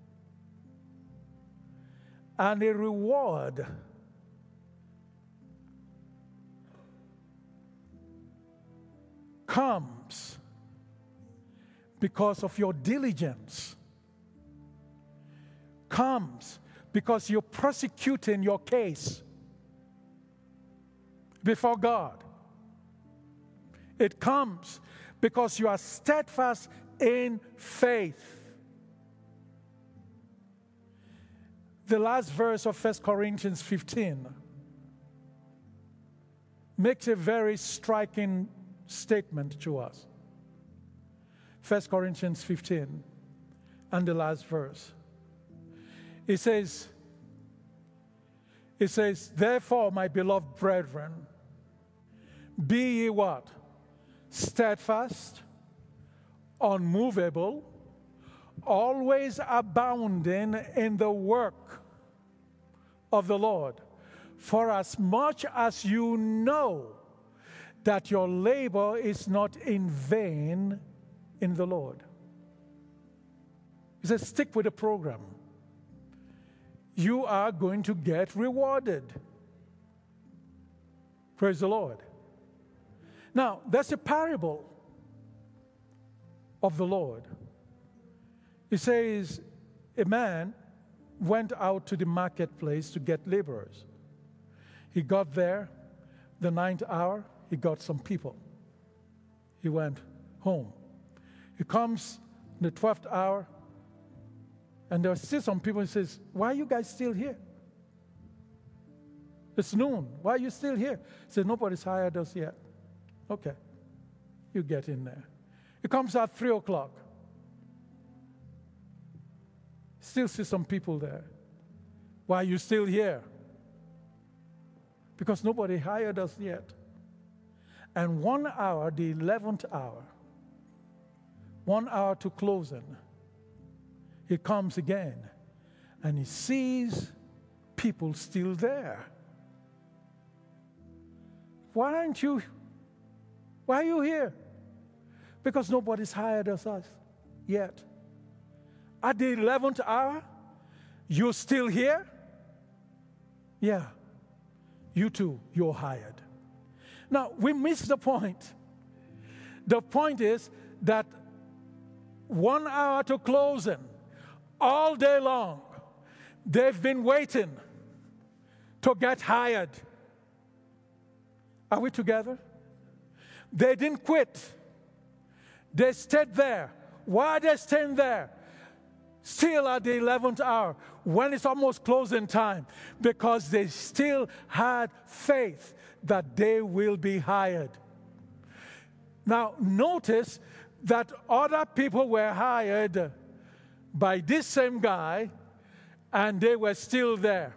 And a reward comes because of your diligence. Comes because you're prosecuting your case before God. It comes because you are steadfast in faith. The last verse of 1 Corinthians 15 makes a very striking statement to us. 1 Corinthians 15 and the last verse. It says, therefore, my beloved brethren, be ye what? Steadfast, unmovable, always abounding in the work of the Lord. For as much as you know that your labor is not in vain in the Lord. He says, stick with the program. You are going to get rewarded. Praise the Lord. Now, that's a parable of the Lord. He says, a man went out to the marketplace to get laborers. He got there, the 9th hour, he got some people. He went home. He comes in the 12th hour, and there are still some people who says, why are you guys still here? It's noon. Why are you still here? He said, nobody's hired us yet. Okay, you get in there. It comes at 3 o'clock. Still see some people there. Why are you still here? Because nobody hired us yet. And 1 hour, the 11th hour, 1 hour to closing, he comes again and he sees people still there. Why are you here? Because nobody's hired us yet. At the 11th hour, you're still here? Yeah. You too, you're hired. Now, we missed the point. The point is that 1 hour to closing, all day long, they've been waiting to get hired. Are we together? They didn't quit. They stayed there. Why are they staying there? Still at the 11th hour, when it's almost closing time, because they still had faith that they will be hired. Now, notice that other people were hired by this same guy, and they were still there.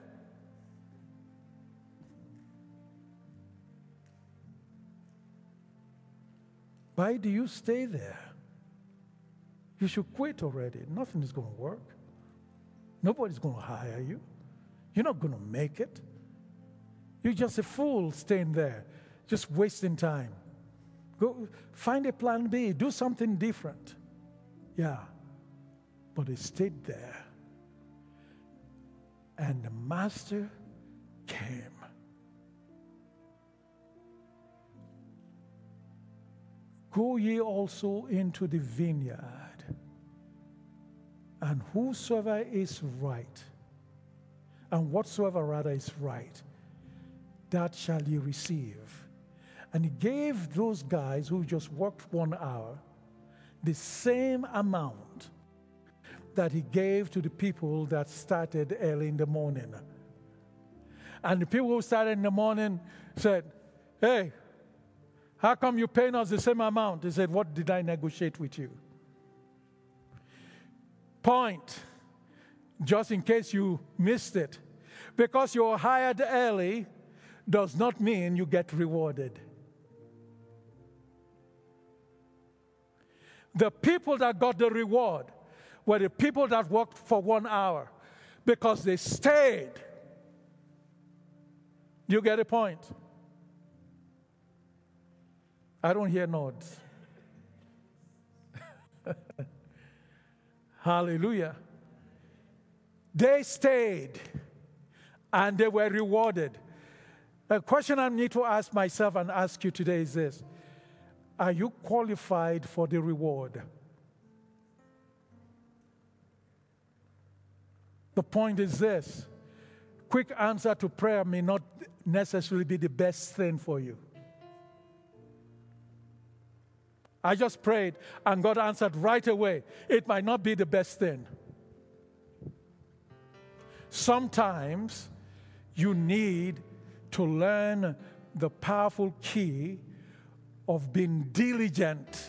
Why do you stay there? You should quit already. Nothing is going to work. Nobody's going to hire you. You're not going to make it. You're just a fool staying there, just wasting time. Go find a plan B. Do something different. Yeah. But they stayed there. And the master came. Go ye also into the vineyard, and whosoever is right, and whatsoever rather is right, that shall ye receive. And he gave those guys who just worked 1 hour the same amount that he gave to the people that started early in the morning. And the people who started in the morning said, hey, how come you're paying us the same amount? He said, what did I negotiate with you? Point, just in case you missed it. Because you're hired early does not mean you get rewarded. The people that got the reward were the people that worked for 1 hour because they stayed. You get a point? I don't hear nods. Hallelujah. They stayed and they were rewarded. A question I need to ask myself and ask you today is this: are you qualified for the reward? The point is this: quick answer to prayer may not necessarily be the best thing for you. I just prayed and God answered right away. It might not be the best thing. Sometimes you need to learn the powerful key of being diligent,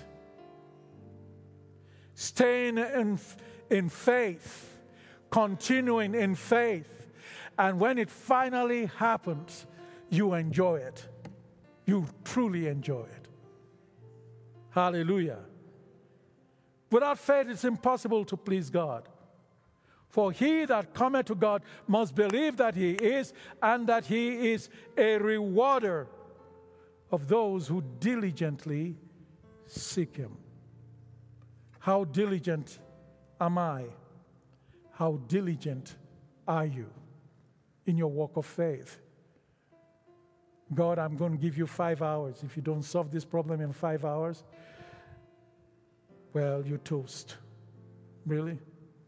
staying in faith, continuing in faith. And when it finally happens, you enjoy it. You truly enjoy it. Hallelujah. Without faith, it's impossible to please God. For he that cometh to God must believe that he is, and that he is a rewarder of those who diligently seek him. How diligent am I? How diligent are you in your walk of faith? God, I'm going to give you 5 hours. If you don't solve this problem in 5 hours, well, you're toast. Really?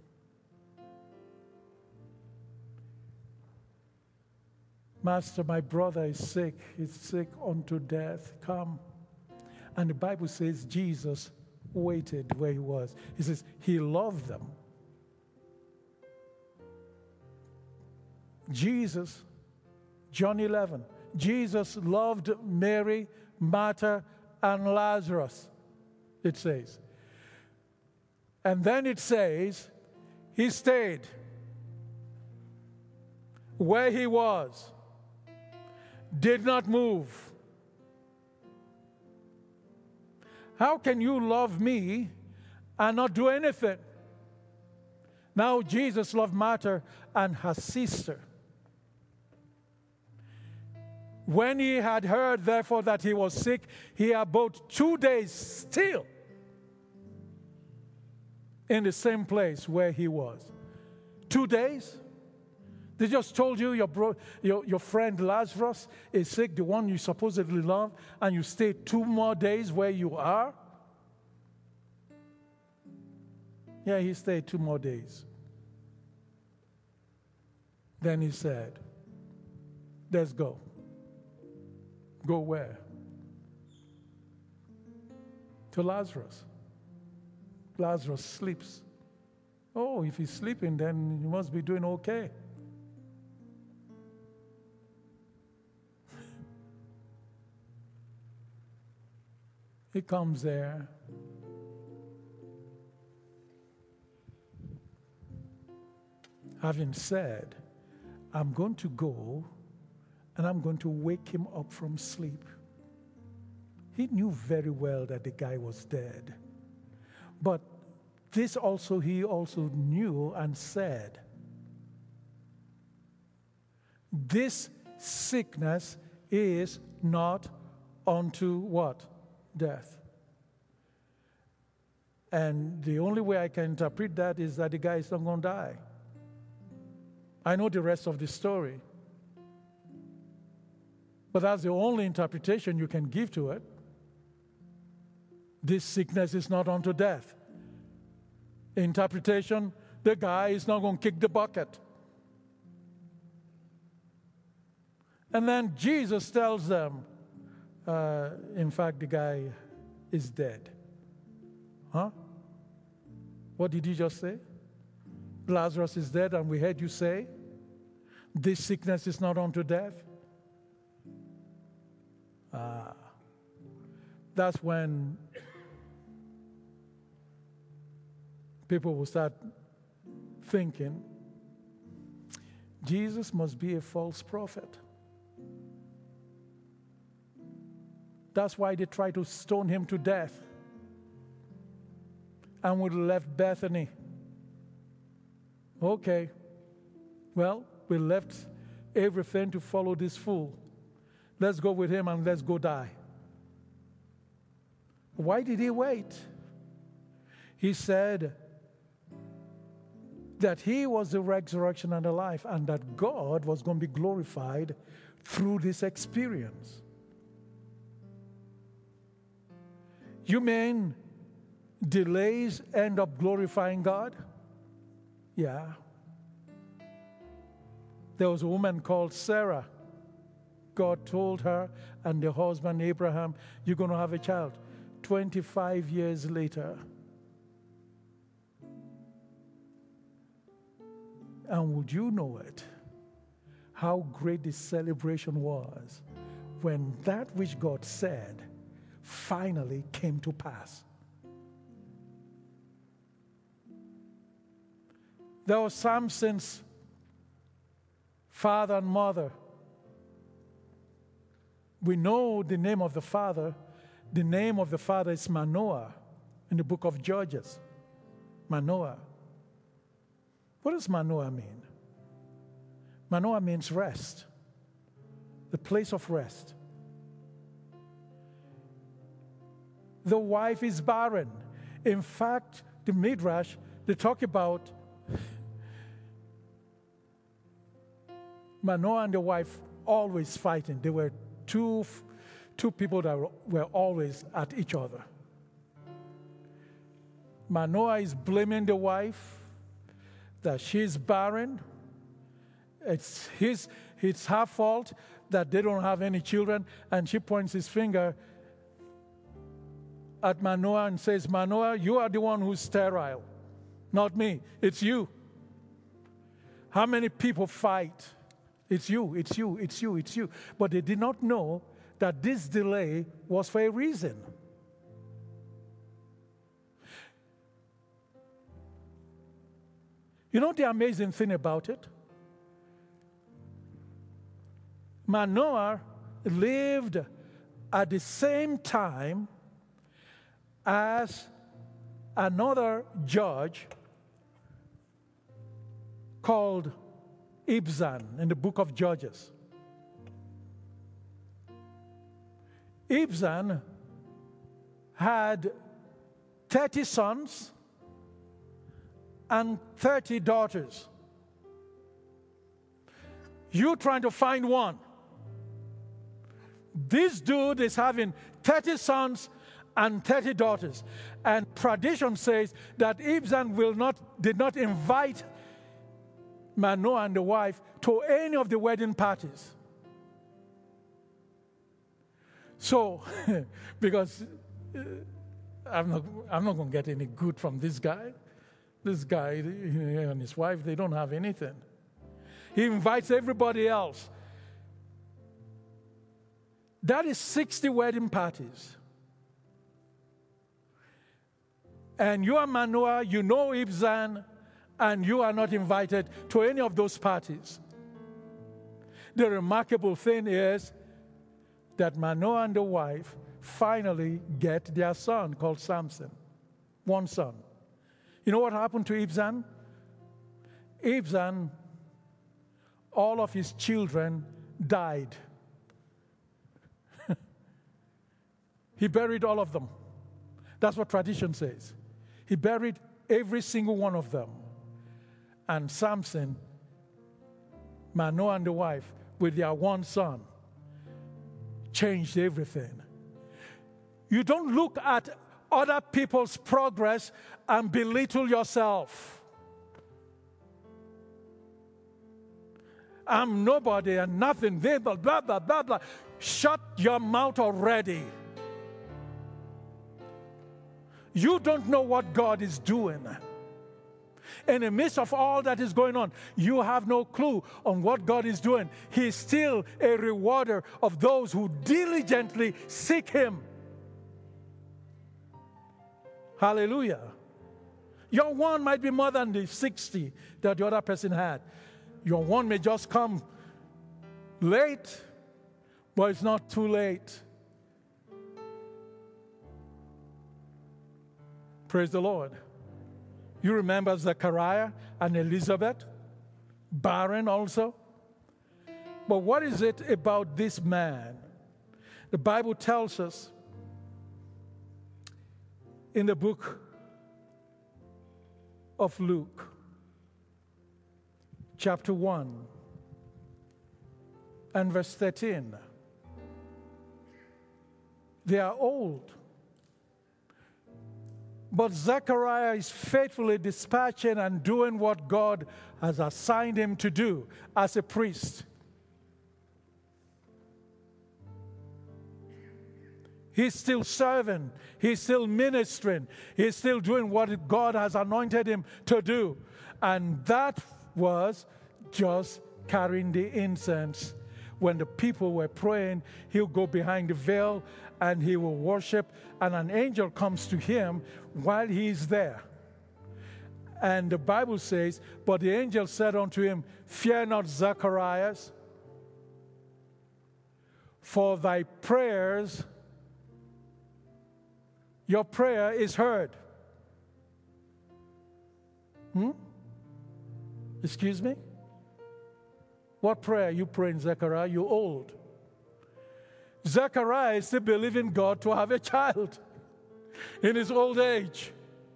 Master, my brother is sick. He's sick unto death. Come. And the Bible says Jesus waited where he was. He says he loved them. Jesus, John 11, Jesus loved Mary, Martha, and Lazarus, it says. And then it says he stayed where he was, did not move. How can you love me and not do anything? Now Jesus loved Martha and her sister. When he had heard, therefore, that he was sick, he abode 2 days still in the same place where he was. 2 days? They just told you your friend Lazarus is sick, the one you supposedly love, and you stay 2 more days where you are? Yeah, he stayed 2 more days. Then he said, let's go. Go where? To Lazarus. Lazarus sleeps. Oh, if he's sleeping, then he must be doing okay. He comes there. Having said, I'm going to go and I'm going to wake him up from sleep. He knew very well that the guy was dead. But this also, he also knew and said, this sickness is not unto what? Death. And the only way I can interpret that is that the guy is not going to die. I know the rest of the story. But that's the only interpretation you can give to it. This sickness is not unto death. Interpretation, the guy is not going to kick the bucket. And then Jesus tells them, in fact, the guy is dead. Huh? What did you just say? Lazarus is dead, and we heard you say, this sickness is not unto death. That's when people will start thinking, Jesus must be a false prophet. That's why they tried to stone him to death and would have left Bethany. Okay, well, we left everything to follow this fool. Let's go with him and let's go die. Why did he wait? He said that he was the resurrection and the life, and that God was going to be glorified through this experience. You mean delays end up glorifying God? Yeah. There was a woman called Sarah. God told her and the husband Abraham, you're going to have a child. 25 years later. And would you know it, how great the celebration was when that which God said finally came to pass. There was Samson's father and mother. We know the name of the father. The name of the father is Manoah in the book of Judges. Manoah. What does Manoah mean? Manoah means rest, the place of rest. The wife is barren. In fact, the Midrash, they talk about Manoah and the wife always fighting. They were two people that were always at each other. Manoah is blaming the wife that she's barren. It's her fault that they don't have any children, and she points his finger at Manoah and says, Manoah, you are the one who's sterile, not me. It's you. How many people fight? It's you, it's you, it's you, it's you. But they did not know that this delay was for a reason. You know the amazing thing about it? Manoah lived at the same time as another judge called Ibzan in the book of Judges. Ibzan had 30 sons and 30 daughters. You trying to find one. This dude is having 30 sons and 30 daughters. And tradition says that Ibzan did not invite Manoah and the wife to any of the wedding parties. So, because I'm not going to get any good from this guy. This guy and his wife, they don't have anything. He invites everybody else. That is 60 wedding parties. And you are Manoah, you know Ibzan, and you are not invited to any of those parties. The remarkable thing is that Manoah and the wife finally get their son called Samson. One son. You know what happened to Ibzan? Ibzan, all of his children died. He buried all of them. That's what tradition says. He buried every single one of them. And Samson, Manoah and the wife, with their one son, changed everything. You don't look at other people's progress and belittle yourself. I'm nobody and nothing. Blah, blah, blah, blah, blah. Shut your mouth already. You don't know what God is doing. In the midst of all that is going on, you have no clue on what God is doing. He is still a rewarder of those who diligently seek Him. Hallelujah. Your one might be more than the 60 that the other person had. Your one may just come late, but it's not too late. Praise the Lord. You remember Zechariah and Elizabeth, barren also? But what is it about this man? The Bible tells us in the book of Luke, chapter 1 and verse 13. They are old. But Zechariah is faithfully dispatching and doing what God has assigned him to do as a priest. He's still serving. He's still ministering. He's still doing what God has anointed him to do. And that was just carrying the incense. When the people were praying, he'll go behind the veil and he will worship, and an angel comes to him while he is there. And the Bible says, but the angel said unto him, fear not, Zacharias, for thy prayers, your prayer is heard. Excuse me? What prayer you praying, Zechariah? You're old. Zechariah is still believing God to have a child in his old age.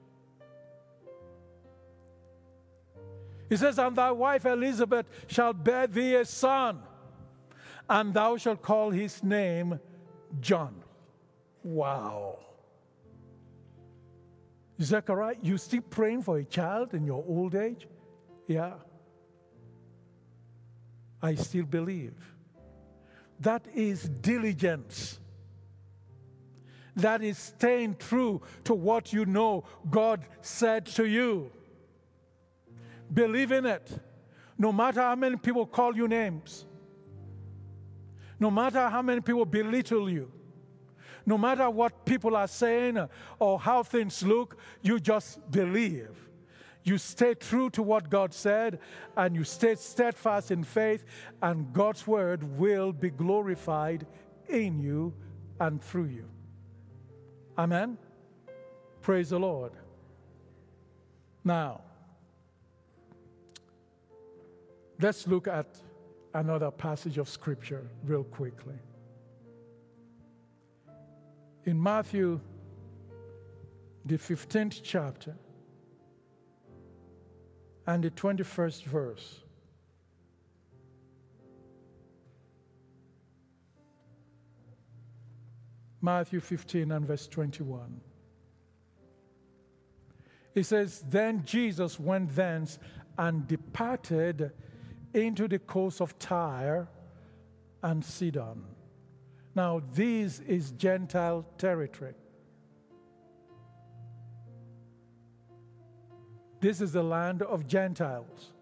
He says, and thy wife Elizabeth shall bear thee a son, and thou shalt call his name John. Wow. Zechariah, you still praying for a child in your old age? Yeah. I still believe. That is diligence. That is staying true to what you know God said to you. Believe in it. No matter how many people call you names. No matter how many people belittle you. No matter what people are saying or how things look, you just believe. You stay true to what God said, and you stay steadfast in faith, and God's word will be glorified in you and through you. Amen? Praise the Lord. Now, let's look at another passage of Scripture real quickly. In Matthew, the 15th chapter, and the 21st verse. Matthew 15 and verse 21. It says, then Jesus went thence and departed into the coast of Tyre and Sidon. Now, this is Gentile territory. This is the land of Gentiles.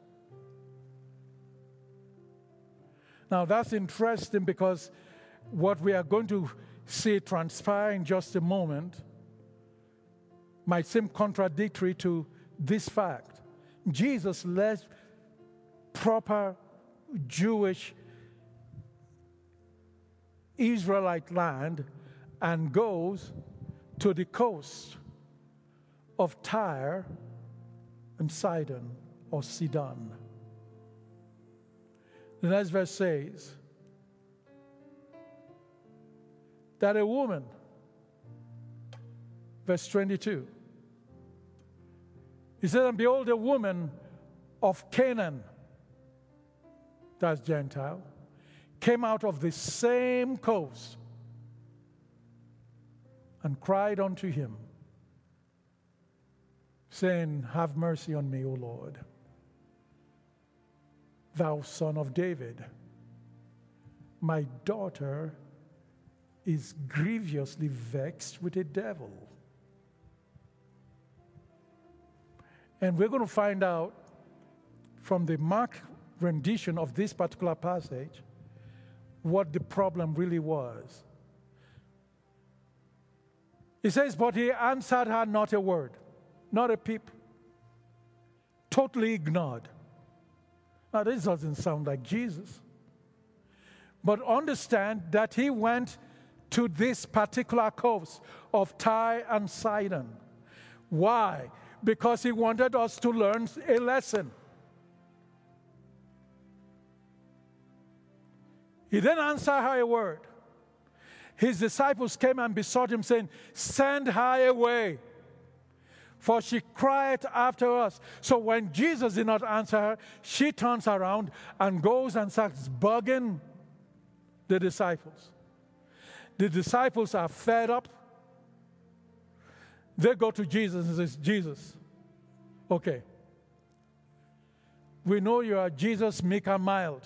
Now that's interesting because what we are going to see transpire in just a moment might seem contradictory to this fact. Jesus left proper Jewish Israelite land and goes to the coast of Tyre and Sidon or Sidon. The next verse says that a woman, verse 22, he said, and behold, a woman of Canaan, that's Gentile, came out of the same coast and cried unto him, saying, have mercy on me, O Lord, thou son of David, my daughter is grievously vexed with a devil. And we're going to find out from the Mark rendition of this particular passage what the problem really was. It says, but he answered her not a word, not a peep, totally ignored. Now, this doesn't sound like Jesus. But understand that he went to this particular coast of Tyre and Sidon. Why? Because he wanted us to learn a lesson. He didn't answer her a word. His disciples came and besought him, saying, send her away, for she cried after us. So when Jesus did not answer her, she turns around and goes and starts bugging the disciples. The disciples are fed up. They go to Jesus and say, Jesus, okay, we know you are Jesus, meek and mild.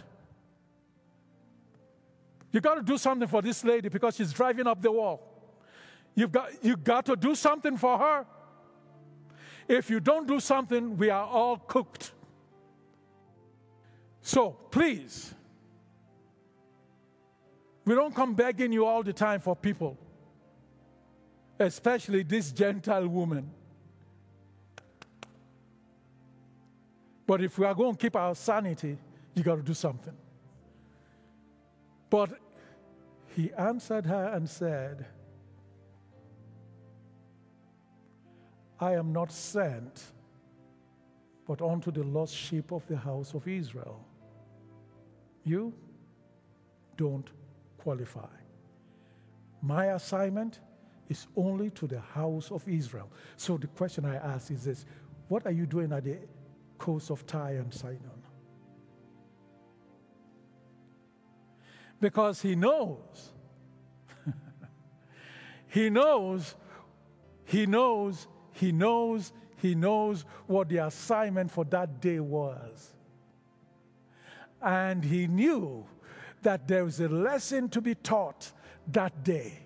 You got to do something for this lady because she's driving up the wall. You got to do something for her. If you don't do something, we are all cooked. So, please, we don't come begging you all the time for people, especially this Gentile woman. But if we are going to keep our sanity, you got to do something. But he answered her and said, I am not sent, but unto the lost sheep of the house of Israel. You don't qualify. My assignment is only to the house of Israel. So the question I ask is this: what are you doing at the coast of Tyre and Sidon? Because he knows, he knows what the assignment for that day was. And he knew that there was a lesson to be taught that day.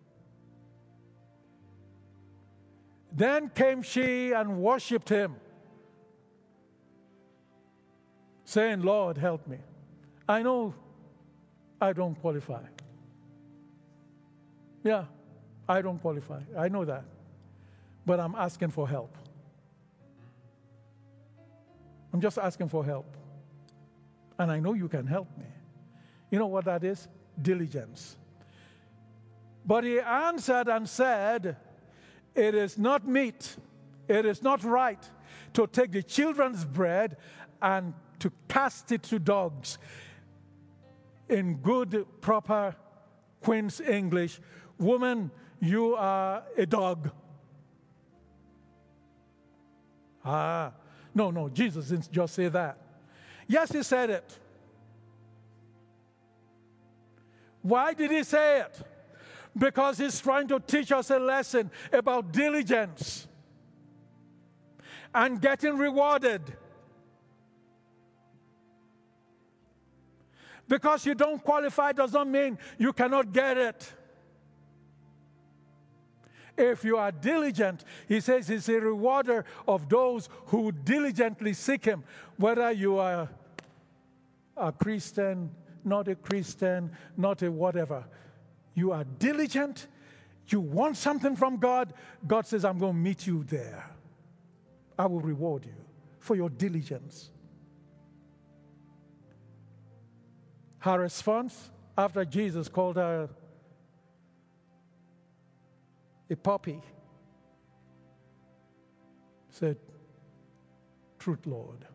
Then came she and worshipped him, saying, Lord, help me. I know I don't qualify. Yeah, I don't qualify. I know that. But I'm asking for help. I'm just asking for help. And I know you can help me. You know what that is? Diligence. But he answered and said, it is not meet, it is not right to take the children's bread and to cast it to dogs. In good, proper Queen's English, woman, you are a dog. No, Jesus didn't just say that. Yes, he said it. Why did he say it? Because he's trying to teach us a lesson about diligence and getting rewarded. Because you don't qualify does not mean you cannot get it. If you are diligent, he says he's a rewarder of those who diligently seek him. Whether you are a Christian, not a Christian, not a whatever. You are diligent. You want something from God. God says, I'm going to meet you there. I will reward you for your diligence. Her response after Jesus called her a puppy said, truth, Lord.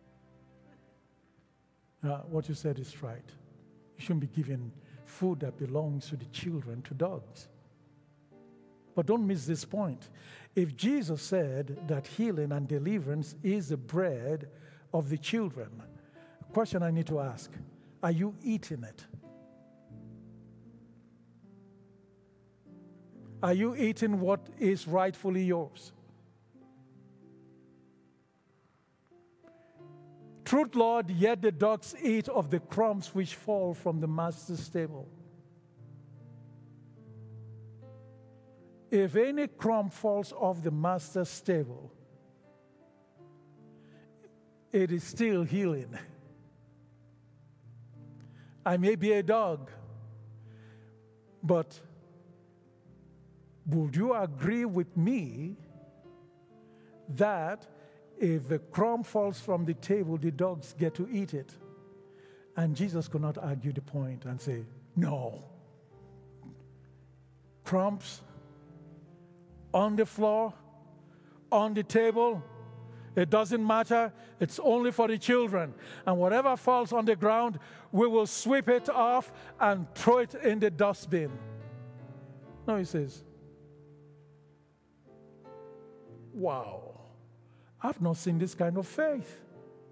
What you said is right. You shouldn't be giving food that belongs to the children to dogs. But don't miss this point. If Jesus said that healing and deliverance is the bread of the children, a question I need to ask, are you eating it? Are you eating what is rightfully yours? Truth, Lord, yet the dogs eat of the crumbs which fall from the master's table. If any crumb falls off the master's table, it is still healing. I may be a dog, but would you agree with me that if the crumb falls from the table, the dogs get to eat it? And Jesus could not argue the point and say, no. Crumbs on the floor, on the table, it doesn't matter. It's only for the children. And whatever falls on the ground, we will sweep it off and throw it in the dustbin. No, he says, wow, I've not seen this kind of faith.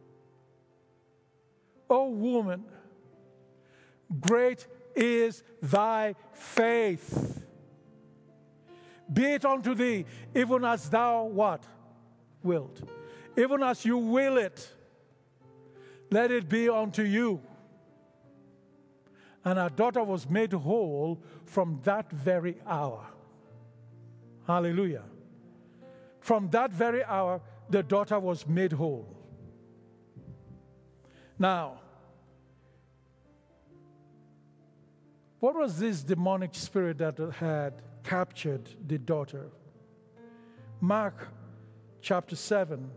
Oh, woman, great is thy faith. Be it unto thee, even as thou what? Wilt. Even as you will it, let it be unto you. And our daughter was made whole from that very hour. Hallelujah. From that very hour, the daughter was made whole. Now, what was this demonic spirit that had captured the daughter? Mark chapter 7,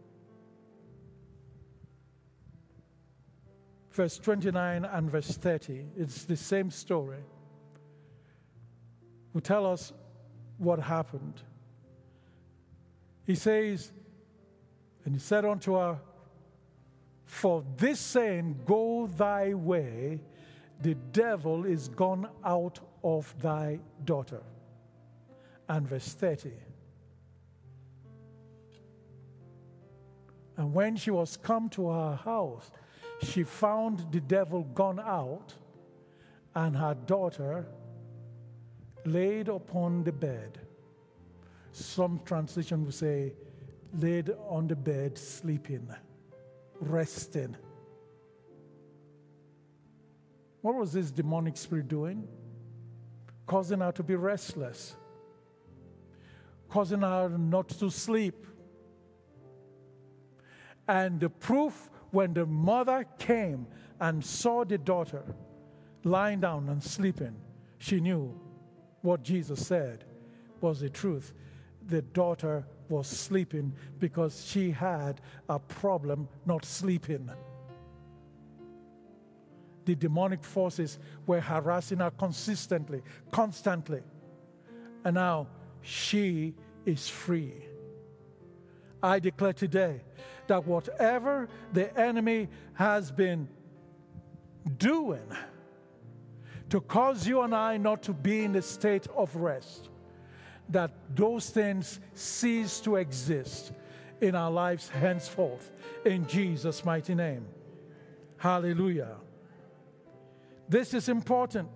verse 29 and verse 30. It's the same story. Will tell us what happened. He says, and he said unto her, for this saying, go thy way, the devil is gone out of thy daughter. And verse 30. And when she was come to her house, she found the devil gone out, and her daughter laid upon the bed. Some translation will say, laid on the bed, sleeping, resting. What was this demonic spirit doing? Causing her to be restless, causing her not to sleep. And the proof, when the mother came and saw the daughter lying down and sleeping, she knew what Jesus said was the truth. The daughter was sleeping because she had a problem not sleeping. The demonic forces were harassing her consistently, constantly. And now she is free. I declare today that whatever the enemy has been doing to cause you and I not to be in a state of rest, that those things cease to exist in our lives henceforth, in Jesus' mighty name. Hallelujah. This is important.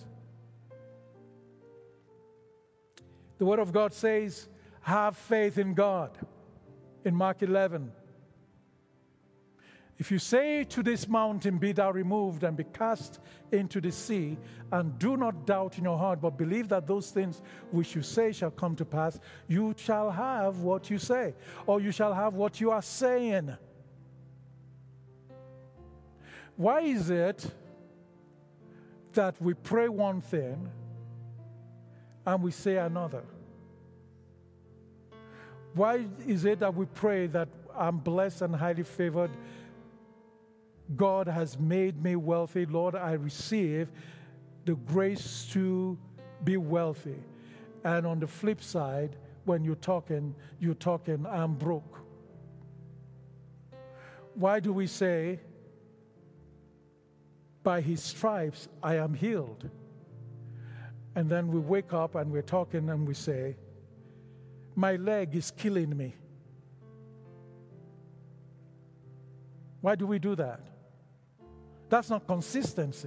The Word of God says, have faith in God, in Mark 11. If you say to this mountain, be thou removed and be cast into the sea, and do not doubt in your heart, but believe that those things which you say shall come to pass, you shall have what you say, or you shall have what you are saying. Why is it that we pray one thing and we say another? Why is it that we pray that I'm blessed and highly favored? God has made me wealthy. Lord, I receive the grace to be wealthy. And on the flip side, when you're talking, I'm broke. Why do we say, by his stripes I am healed? And then we wake up and we're talking and we say, my leg is killing me. Why do we do that? That's not consistency.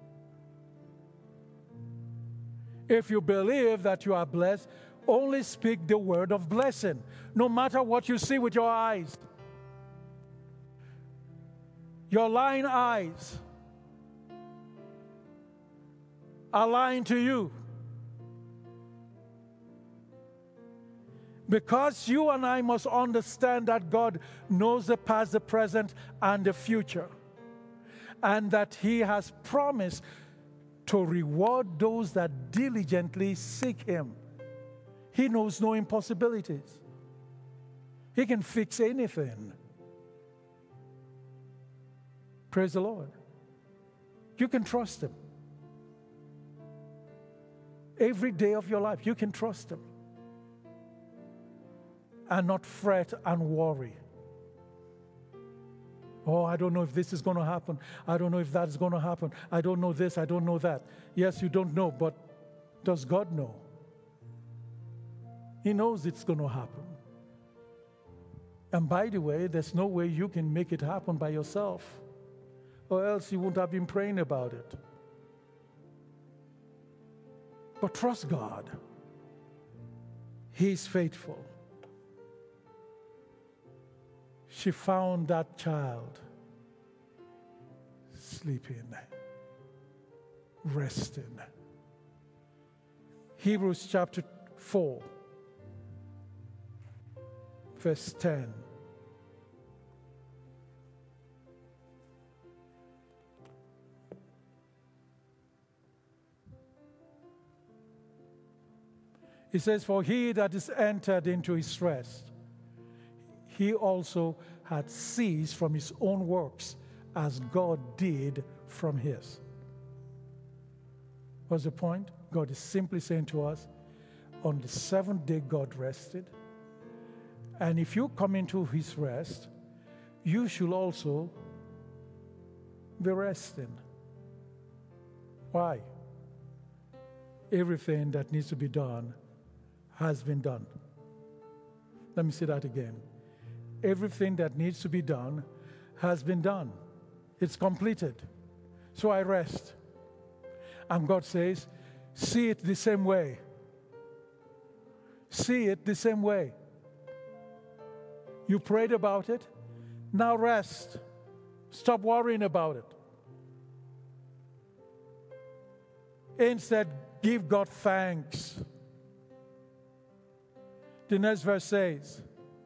If you believe that you are blessed, only speak the word of blessing, no matter what you see with your eyes. Your lying eyes are lying to you. Because you and I must understand that God knows the past, the present, and the future. And that He has promised to reward those that diligently seek Him. He knows no impossibilities. He can fix anything. Praise the Lord. You can trust Him. Every day of your life, you can trust Him. And not fret and worry. Oh, I don't know if this is going to happen. I don't know if that's going to happen. I don't know this. I don't know that. Yes, you don't know, but does God know? He knows it's going to happen. And by the way, there's no way you can make it happen by yourself, or else you wouldn't have been praying about it. But trust God. He's faithful. She found that child sleeping, resting. Hebrews chapter 4, verse 10. It says, "For he that is entered into his rest, he also had ceased from his own works as God did from his." What's the point? God is simply saying to us, on the seventh day God rested. And if you come into his rest, you should also be resting. Why? Everything that needs to be done has been done. Let me say that again. Everything that needs to be done has been done. It's completed. So I rest. And God says, see it the same way. See it the same way. You prayed about it. Now rest. Stop worrying about it. Instead, give God thanks. The next verse says,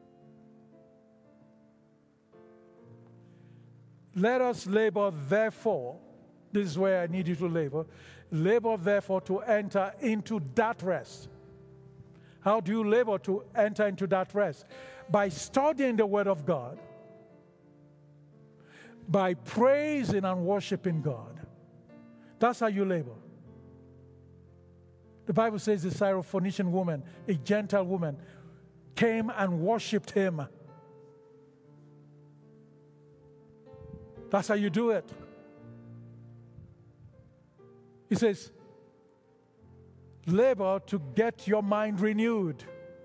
"Let us labor therefore," this is where I need you to labor, "labor therefore to enter into that rest." How do you labor to enter into that rest? By studying the Word of God, by praising and worshiping God. That's how you labor. The Bible says the Syrophoenician woman, a Gentile woman, came and worshipped Him. That's how you do it. He says, labor to get your mind renewed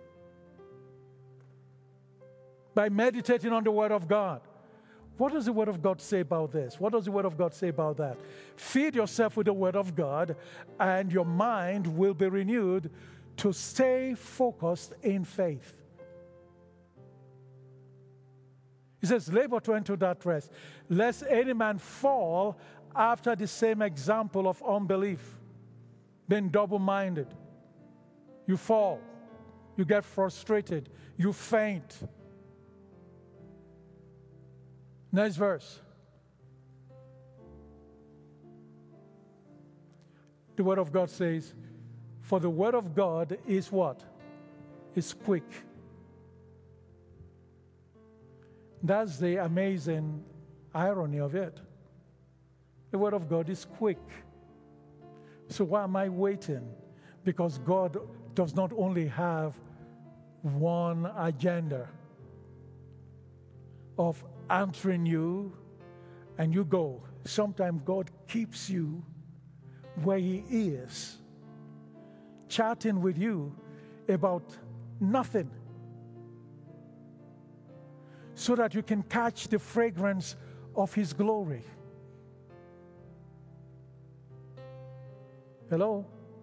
by meditating on the Word of God. What does the Word of God say about this? What does the Word of God say about that? Feed yourself with the Word of God, and your mind will be renewed to stay focused in faith. He says, labor to enter that rest, lest any man fall after the same example of unbelief, being double-minded. You fall, you get frustrated, you faint. Next verse. The Word of God says, "For the Word of God is" what? Is quick. That's the amazing irony of it. The Word of God is quick. So why am I waiting? Because God does not only have one agenda of answering you and you go. Sometimes God keeps you where He is, chatting with you about nothing, so that you can catch the fragrance of His glory. Hello?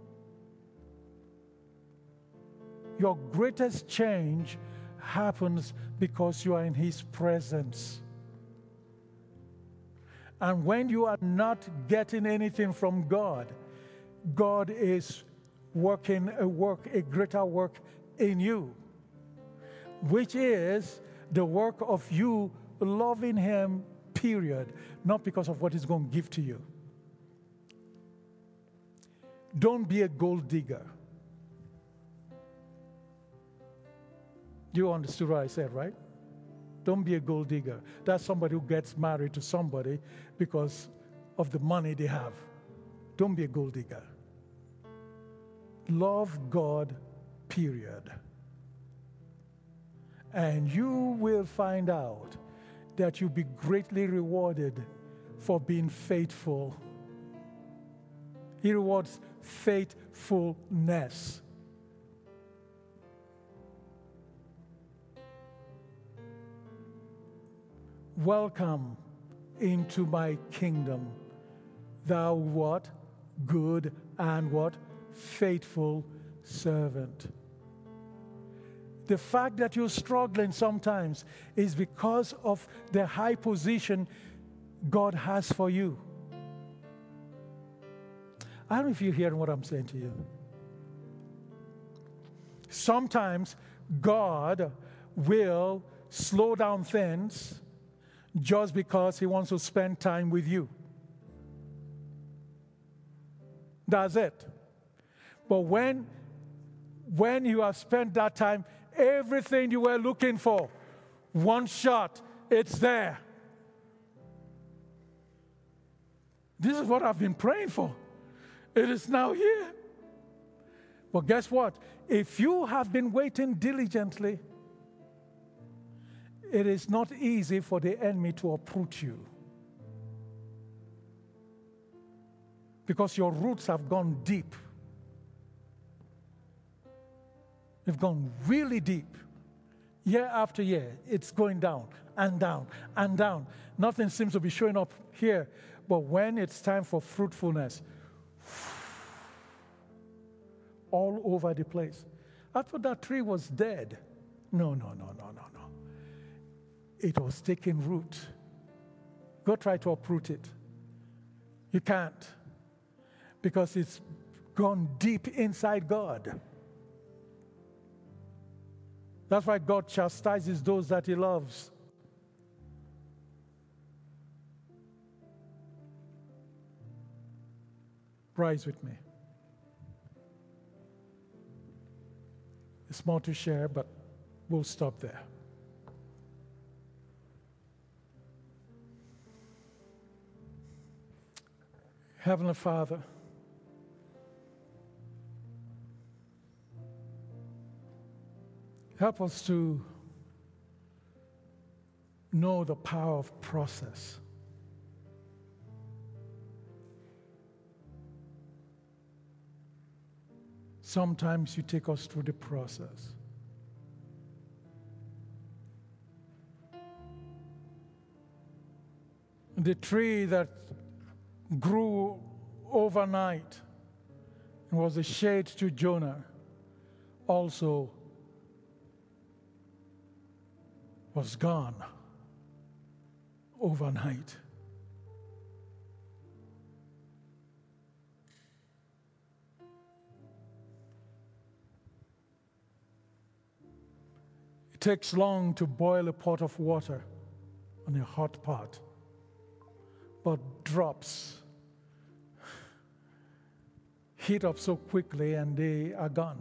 Your greatest change happens because you are in His presence. And when you are not getting anything from God, God is working a greater work in you, which is the work of you loving Him, period, not because of what He's going to give to you. Don't be a gold digger. You understood what I said, right? Don't be a gold digger. That's somebody who gets married to somebody because of the money they have. Don't be a gold digger. Love God, period. And you will find out that you'll be greatly rewarded for being faithful. He rewards faithfulness. Welcome into my kingdom, thou what? Good and what? Faithful servant. The fact that you're struggling sometimes is because of the high position God has for you. I don't know if you're hearing what I'm saying to you. Sometimes God will slow down things just because He wants to spend time with you. That's it. But when you have spent that time, everything you were looking for, one shot, it's there. This is what I've been praying for. It is now here. But guess what? If you have been waiting diligently, it is not easy for the enemy to uproot you, because your roots have gone deep. They've gone really deep. Year after year, it's going down and down and down. Nothing seems to be showing up here. But when it's time for fruitfulness, all over the place. I thought that tree was dead. No. It was taking root. Go try to uproot it. You can't, because it's gone deep inside God. That's why God chastises those that He loves. Rise with me. It's more to share, but we'll stop there. Heavenly Father, help us to know the power of process. Sometimes you take us through the process. The tree that grew overnight and was a shade to Jonah also was gone overnight. It takes long to boil a pot of water on a hot pot, but drops heat up so quickly and they are gone.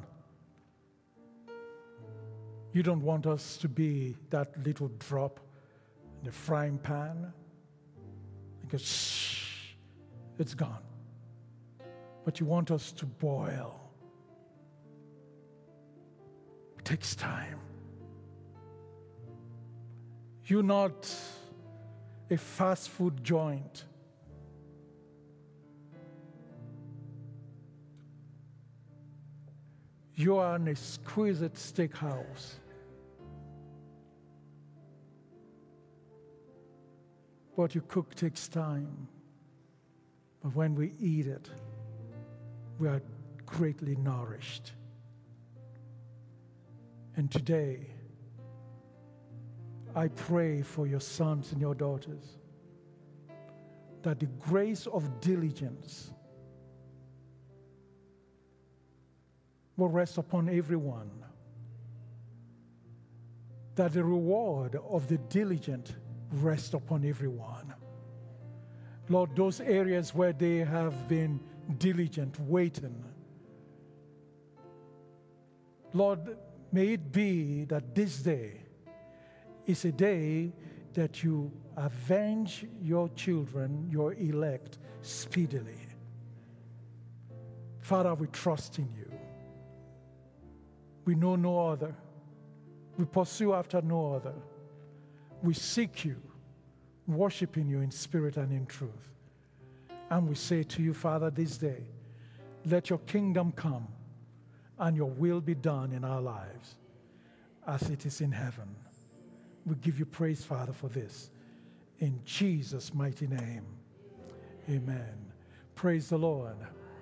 You don't want us to be that little drop in the frying pan, because it's gone. But you want us to boil. It takes time. You're not a fast food joint. You are an exquisite steakhouse. What you cook takes time. But when we eat it, we are greatly nourished. And today, I pray for your sons and your daughters. that the grace of diligence will rest upon everyone, that the reward of the diligent rest upon everyone. Lord, those areas where they have been diligent, waiting, Lord, may it be that this day is a day that you avenge your children, your elect, speedily. Father, we trust in you. We know no other. We pursue after no other. We seek you, worshiping you in spirit and in truth. And we say to you, Father, this day, let your kingdom come and your will be done in our lives as it is in heaven. We give you praise, Father, for this. In Jesus' mighty name, amen. Praise the Lord.